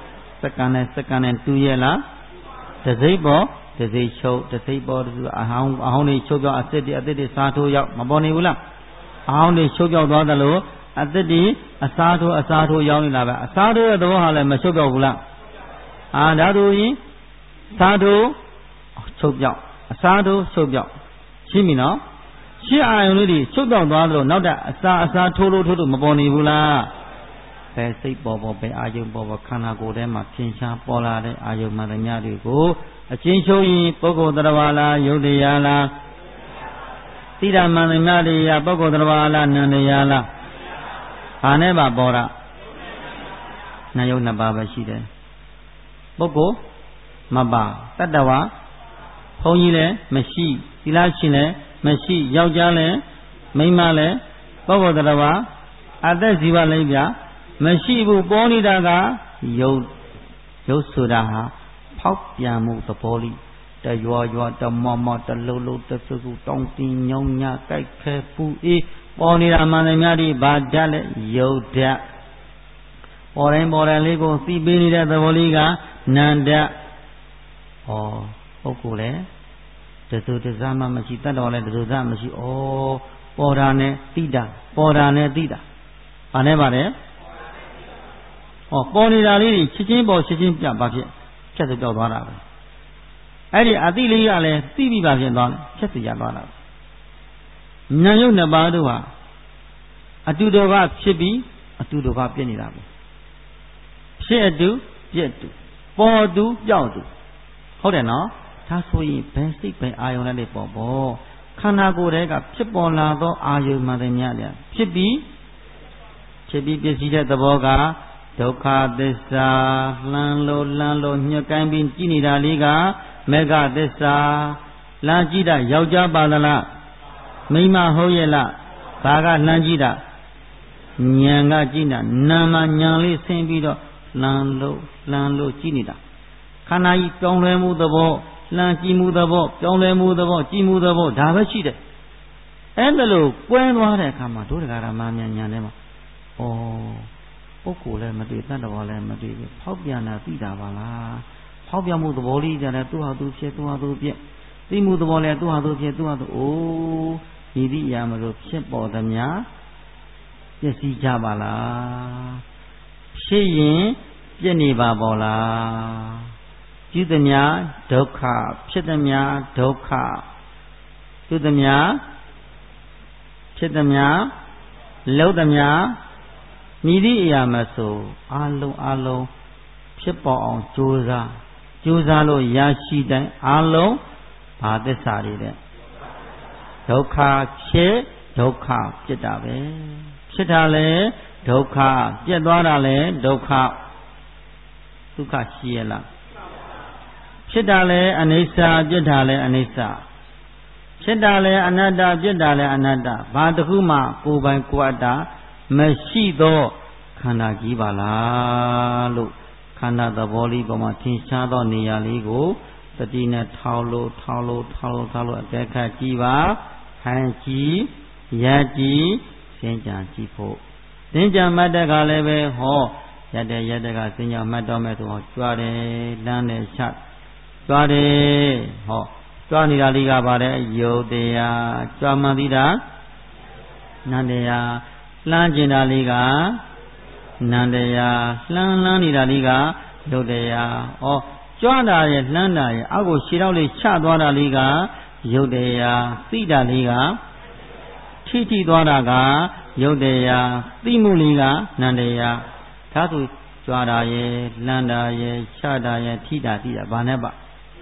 [SPEAKER 1] ကန်နဲ့စကန်နဲ့တူရဲ့လားတစိမ့်ပေါ်တစိမ့်ချုပ်တစိမ့်ပေါ်အဟောင်းအဟောင်းတွေချုပ်ပြောက်အသစ်တွေအသစ်တွေစားထိုးရောက်မပေါ်နေဘူးလားအဟောင်းတွေချုပ်ပြောက်သွားသလိုအသစ်တွေအစားထိုးအစားထိုးရောက်နေတာပဲအစားထိုးတဲ့သဘောဟာလည်းမချုပ်ပြောက်ဘူးလားအာဒါတို့ရင်စားထိုးချုပ်ပြောက်အစားထိုးချုပ်ပြောက်ရှင်းပြီနော်ရှင်းအာယုန်လေးတွေချုပ်ပြောက်သွားသလိုနောက်တဲ့အစားအစားထိုးလို့ထိုးလို့မပေါ်နေဘူးလားဘယ်စိတ်ပေါ်ပေါ်ဘယ်အာယုန်ပေါ်ပေါ်ခန္ဓာကိုယ်ထဲမှာထင်ရှားပေါ်လာတဲ့အာယုန်မှန်သမျှတွေကိုအချင်းချုပ်ရင်ပုဂ္ဂိုလ်တ attva လားယုတ်တရားလားသိတာမှန်သမျှတွေရပုဂ္ဂိုလ်တ attva လားနံတရားလားဘာနဲ့ပါပေါ်တာနာယုတ်နှစ်ပါးပဲရှိတယ်ပုဂ္ဂိုလ်မပါတတ္တဝါဘုန်းကြီးလည်းမရှိသီလရှင်လည်းမရှိယောက်ျားလည်းမိန်းမလည်းပုဂ္ဂိုလ်တ attva အသက်ဇီဝလည်းပြမရှိဘူးပေါ်နေတာကယုတ်ရုပ်ဆိုတာဟာဖောက်ပြန်မှုသဘောလေးတရွာရွာတမောမောတလုံးလုံးတစုစုတောင်းတင်းညောင်းညာကြိုက်ခဲပူအေးပေါ်နေတာမှန်တယ်များဒီဘာဓာတ်လဲယုတ်ဓာတ်ပေါ်တိုင်းပေါ်တိုင်းလေးကိုသိပေးနေတဲ့သဘောလေးကနန္ဓာတ်ဩပုဂ္ဂိုလ်လည်းတစုတစမှမရှိတတ်တော်လည်းတစုစမရှိဩပေါ်တာနဲ့သိတာပေါ်တာနဲ့သိတာဘာနဲ့ပါလဲဩပေါ်နေတာလေးတွေချက်ချင်းပေါ်ချက်ချင်းပြပါဖြစ်ဖြတ်ပြောက်သွားတာပဲအဲ့ဒီအတိလေးကလည်းသိပြီးပါဖြစ်သွားတယ်ဖြတ်စီရသွားတာဉာဏ်ရုပ်နှစ်ပါးတို့ဟာအတူတော်ကဖြစ်ပြီးအတူတော်ကပြည့်နေတာပဲဖြစ်အတူပြည့်အတူပေါ်အတူပြောက်အတူဟုတ်တယ်နော်ဒါဆိုရင်ဘယ်စိတ်ပဲအာယုံနဲ့လေးပေါ်ပေါ်ခန္ဓာကိုယ်တည်းကဖြစ်ပေါ်လာသောအာယုံမှန်တယ်များတယ်ဖြစ်ပြီးဖြစ်ပြီးပြည့်စည်တဲ့သဘောကဒုက္ခသစ္စာလှမ်းလို့လှမ်းလို့ညှက်ကိုင်းပြီးကြည်နေတာလေးကမေဃသစ္စာလှမ်းကြည့်တာယောက်ျားပါသလားမိန်းမဟုတ်ရဲ့လားဘာကလှမ်းကြည့်တာဉာဏ်ကကြည့်တာနာမဉာဏ်လေးဆင်းပြီးတော့လှမ်းလို့လှမ်းလို့ကြည့်နေတာခန္ဓာကြီးပြောင်းလဲမှုသဘောလှမ်းကြည့်မှုသဘောပြောင်းလဲမှုသဘောကြည့်မှုသဘောဒါပဲရှိတယ်အဲ့ဒါလို့ကွဲသွားတဲ့အခါမှာဒုဒကာရမဉာဏ်ဉာဏ်ထဲမှာဩပုဂ္ဂိုလ်လည်းမတွေ့တတ္တဝါလည်းမတွေ့ဘူးဖောက်ပြန်တာသိတာပါလားဖောက်ပြန်မှုသဘောလေးကြတယ်သူဟာသူဖြစ်သူဟာသူဖြစ်သိမှုသဘောလည်းသူဟာသူဖြစ်သူဟာသူအိုးဤသည့်အရာမလို့ဖြစ်ပေါ်သမျှပျက်စီးကြပါလားဖြစ်ရင်ပြည့်နေပါပေါ်လားပြုသမျှဒုက္ခဖြစ်သမျှဒုက္ခပြုသမျှဖြစ်သမျှလုံးသမျှမြည်သည့်အရာမဆိုအလုံးအလုံးဖြစ်ပေါ်အောင်ကြိုးစားကြိုးစားလို့ရရှိတိုင်းအလုံးဘာသစ္စာတွေတဲ့ဒုက္ခဖြစ်ဒုက္ခဖြစ်တာပဲဖြစ်တာလဲဒုက္ခပြတ်သွားတာလဲဒုက္ခဒုက္ခရှိရလားဖြစ်တာလဲအနိစ္စပြတ်တာလဲအနိစ္စဖြစ်တာလဲအနတ္တပြတ်တာလဲအနတ္တဘာတစ်ခုမှကိုယ်ပိုင်ကိုယ်အတ္တမရှိသောခန္ဓာကြီးပါလားလို့ခန္ဓာသဘောလေးပေါ်မှာထင်ရှားသောနေရာလေးကိုတတိနဲ့ထောက်လို့ထောက်လို့ထောက်လို့ထောက်လို့အသက်ခတ်ကြည့်ပါဟန်ကြည့်ရက်ကြည့်စင်ကြံကြည့်ဖို့စင်ကြံမှတ်တဲ့ကလည်းပဲဟောရက်တဲ့ရက်တဲ့ကစင်ကြံမှတ်တော့မဲ့ဆိုဟောကြွားတယ်လမ်းတယ်ချကြွားတယ်ဟောကြွားနေတာလေးကပါတယ်ယုတ်တရားကြွားမှန်သီးတာနန္တရားလှမ်းကျင်တာလေးကနန္တရားလှမ်းလှမ်းနေတာလေးကယုတ်တရားဩကြွားတာရဲ့လှမ်းတာရဲ့အောက်ကိုခြေထောက်လေးချသွားတာလေးကယုတ်တရားသိတာလေးကထိထိသွားတာကယုတ်တရားသိမှုလေးကနန္တရားဒါဆိုကြွားတာရဲ့လှမ်းတာရဲ့ချတာရဲ့ထိတာသိတာဘာနဲ့ပါ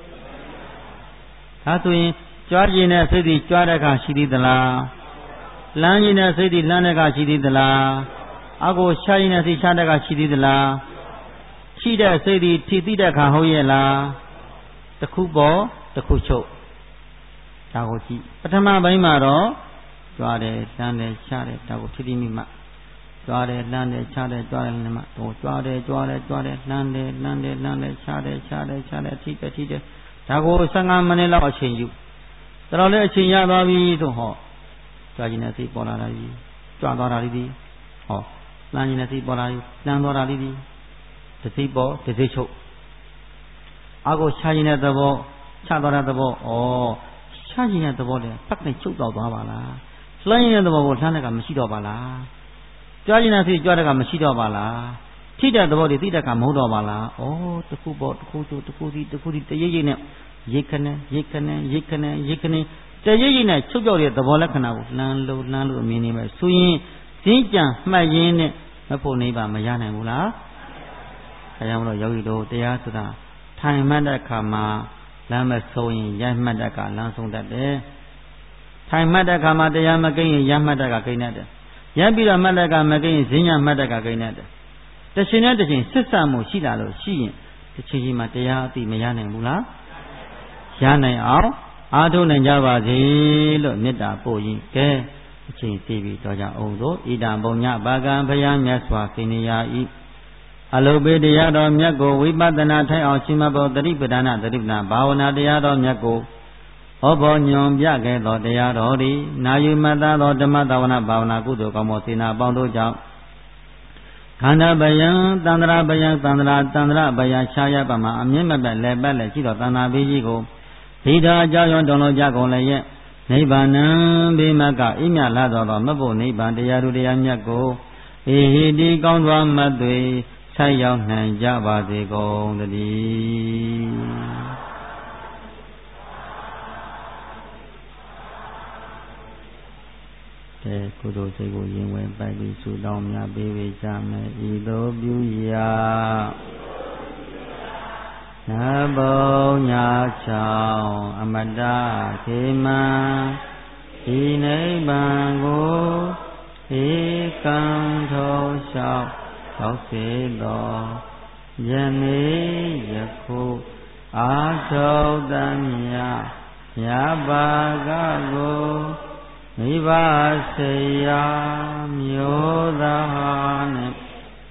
[SPEAKER 1] ဒါဆိုရင်ကြွားခြင်းနဲ့စိတ်ဒီကြွားတဲ့အခါရှိသေးသလားလှမ်းခြင်းနဲ့စိတ်ဒီလှမ်းတဲ့အခါရှိသေးသလားအကိုချခြင်းနဲ့စိတ်ချတဲ့အခါရှိသေးသလားရှိတဲ့စိတ်ဒီထိသိတဲ့အခါဟုတ်ရဲ့လားတစ်ခုပေါ်တစ်ခုချုပ်ဒါကိုကြည့်ပထမပိုင်းမှာတော့ကြွားတယ်လှမ်းတယ်ချတယ်ဒါကိုထိတိမိမှကြွားတယ်လှမ်းတယ်ချတယ်ကြွားတယ်လှမ်းမှတော့ကြွားတယ်ကြွားတယ်ကြွားတယ်လှမ်းတယ်လှမ်းတယ်လှမ်းတယ်ချတယ်ချတယ်ချတယ်ထိတယ်ထိတယ်ဒါကိုဆယ်၅မိနစ်လောက်အချိန်ယူတော်တော်လေးအချိန်ရသွားပြီဆိုဟောကြွားခြင်းနဲ့စိတ်ပေါ်လာတာကြီးကြွားသွားတာလေးဒီဟောလှမ်းခြင်းနဲ့စိတ်ပေါ်လာပြီးလှမ်းသွားတာလေးဒီတစိပေါ်တစိချုပ်အာကိုချရင်တဲ့သဘောချသွားတဲ့သဘောဩချရင်တဲ့သဘောတဲ့ပတ်နဲ့ချုပ်တော့သွားပါလားလှမ်းရင်တဲ့သဘောကိုလှမ်းတဲ့ကမရှိတော့ပါလားကြွားရင်တဲ့စိကြွားတဲ့ကမရှိတော့ပါလားထိတဲ့သဘောတွေသိတဲ့ကမဟုတ်တော့ပါလားဩတခုပေါ်တခုချိုတခုစီတခုစီတရိပ်ရိပ်နဲ့ရိတ်ခနဲ့ရိတ်ခနဲ့ရိတ်ခနဲ့ရိတ်ခနဲ့တရိပ်ရိပ်နဲ့ချုပ်ပြောက်တဲ့သဘောလက္ခဏာကိုလှမ်းလို့လှမ်းလို့အမြင်နေမယ်ဆိုရင်စင်းကြံမှတ်ရင်းနဲ့မဖို့နေပါမရနိုင်ဘူးလားအဲကြောင့်မလို့ယောဂီတို့တရားဆိုတာထိုင်မှတ်တဲ့အခါမှာလမ်းမဆုံးရင်ရိုက်မှတ်တဲ့အခါလမ်းဆုံးတတ်တယ်ထိုင်မှတ်တဲ့အခါမှာတရားမကိန်းရင်ရမှတ်တဲ့အခါကိန်းတတ်တယ်ရက်ပြီးတော့မှတ်တဲ့အခါမကိန်းရင်ဈဉ္ညာမှတ်တဲ့အခါကိန်းတတ်တယ်တစ်ချိန်နဲ့တစ်ချိန်စစ်ဆမှုရှိလာလို့ရှိရင်တစ်ချိန်ချိန်မှာတရားအသိမရနိုင်ဘူးလားရနိုင်အောင်အားထုတ်နိုင်ကြပါစေလို့မေတ္တာပို့ရင်ကဲအချိန်စီပြီးတော့ကြအောင်သို့ဣဒံဘုံညဘာကံဘုရားမြတ်စွာကိနေရာဤအလုပေတရားတော်မြတ်ကိုဝိပဿနာထိုင်အောင်ရှိမဖို့တတိပဒနာတတိပဒနာဘာဝနာတရားတော်မြတ်ကိုဟောပေါ်ညွန်ပြခဲ့သောတရားတော်သည်နာယူမတ္တသောဓမ္မသဝနာဘာဝနာကုသိုလ်ကောင်းသောစေနာပေါင်းတို့ကြောင့်ခန္ဓာပယံတန္တရာပယံတန္တရာတန္တရာပယံခြားရပါမှာအမြင့်မဲ့ပဲလည်းပဲလည်းရှိသောတဏ္ဍာဘေးကြီးကိုဒိဋ္ဌာအကြောင်းရောတုံလုံးကြကုန်လည်းရဲ့နိဗ္ဗာန်ဘေးမကအိမြလာတော်သောမဖို့နိဗ္ဗာန်တရားတို့တရားမြတ်ကိုအေဟိတိကောင်းစွာမတ်သွေဆက်ရောက်နိုင်ကြပါစေကုန်သတည်းတဲ့ကုသိုလ်စိတ်ကိုရင်ဝင်ပိုက်ပြီးဆုတောင်းများပေးဝေကြမယ်ဤသို့ပြုရာနဘုံညာချောင်းအမတခေမံဤနိဗ္ဗာန်ကိုဧကံထောလျှောက်ရောက်စေသောယနေ့ယခုအာထုတ်တမ်းမြတ်မြတ်ဘာကကိုမိဘဆေယာမျိုးသားနှင့်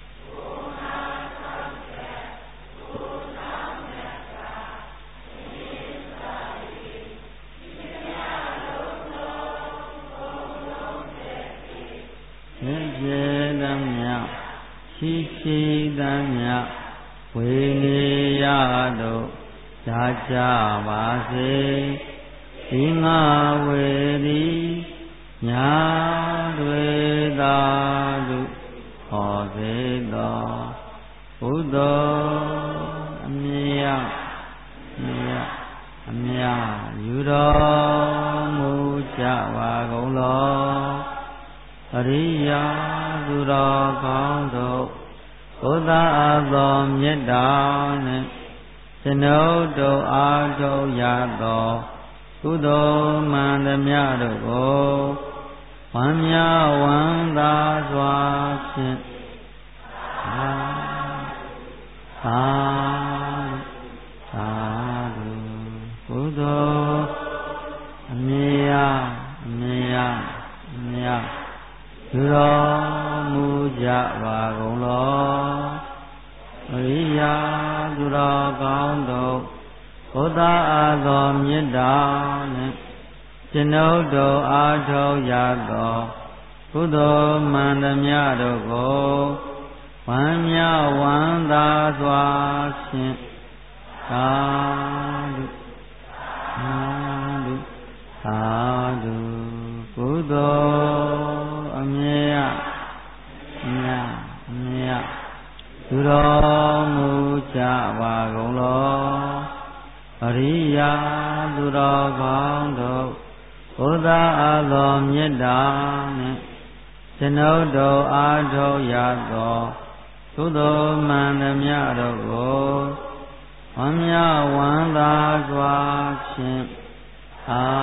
[SPEAKER 1] ကျေသမျှရှိရှိသမျှဝေနေရတို့သာကြပါစေဒီငါဝေဒီညာတွေသာလူဟောစေသောဘုဒ္ဓအမြတ်မြတ်အမြတ်ယူတော်မူကြပါကုန်လောအရိယာသူတော်ကောင်းတို့ဘုရားအသောမေတ္တာနှင့်ကျွန်ုပ်တို့အားထုတ်ရသောကုသိုလ်မှန်သမျှတို့ကိုဝမ်းမြောက်ဝမ်းသာစွာဖြင့်သာသာသာကုသိုလ်အမြတ်အမြတ်အမြတ်ယူတော်မူကြပါကုန်လောအရိယာသူတော်ကောင်းတို့ဘုရားအားသောမေတ္တာနှင့်ကျွန်ုပ်တို့အားထုတ်ရသောကုသိုလ်မှန်သမျှတို့ကိုဝမ်းမြောက်ဝမ်းသာစွာဖြင့်သာဓုသာဓုသာဓုကုသိုလ်အမြတ်အမြတ်အမြတ်သူတော်မူကြပါကုန်လောအရိယာသူတော်ကောင်းတို့ဘုရားအသောမေတ္တာနှင့်ကျွန်ုပ်တို့အားထုတ်ရသောသုသိုလ်မှန်သမျှတို့ကိုဝမ်းမြောက်ဝမ်းသာစွာဖြင့်သာ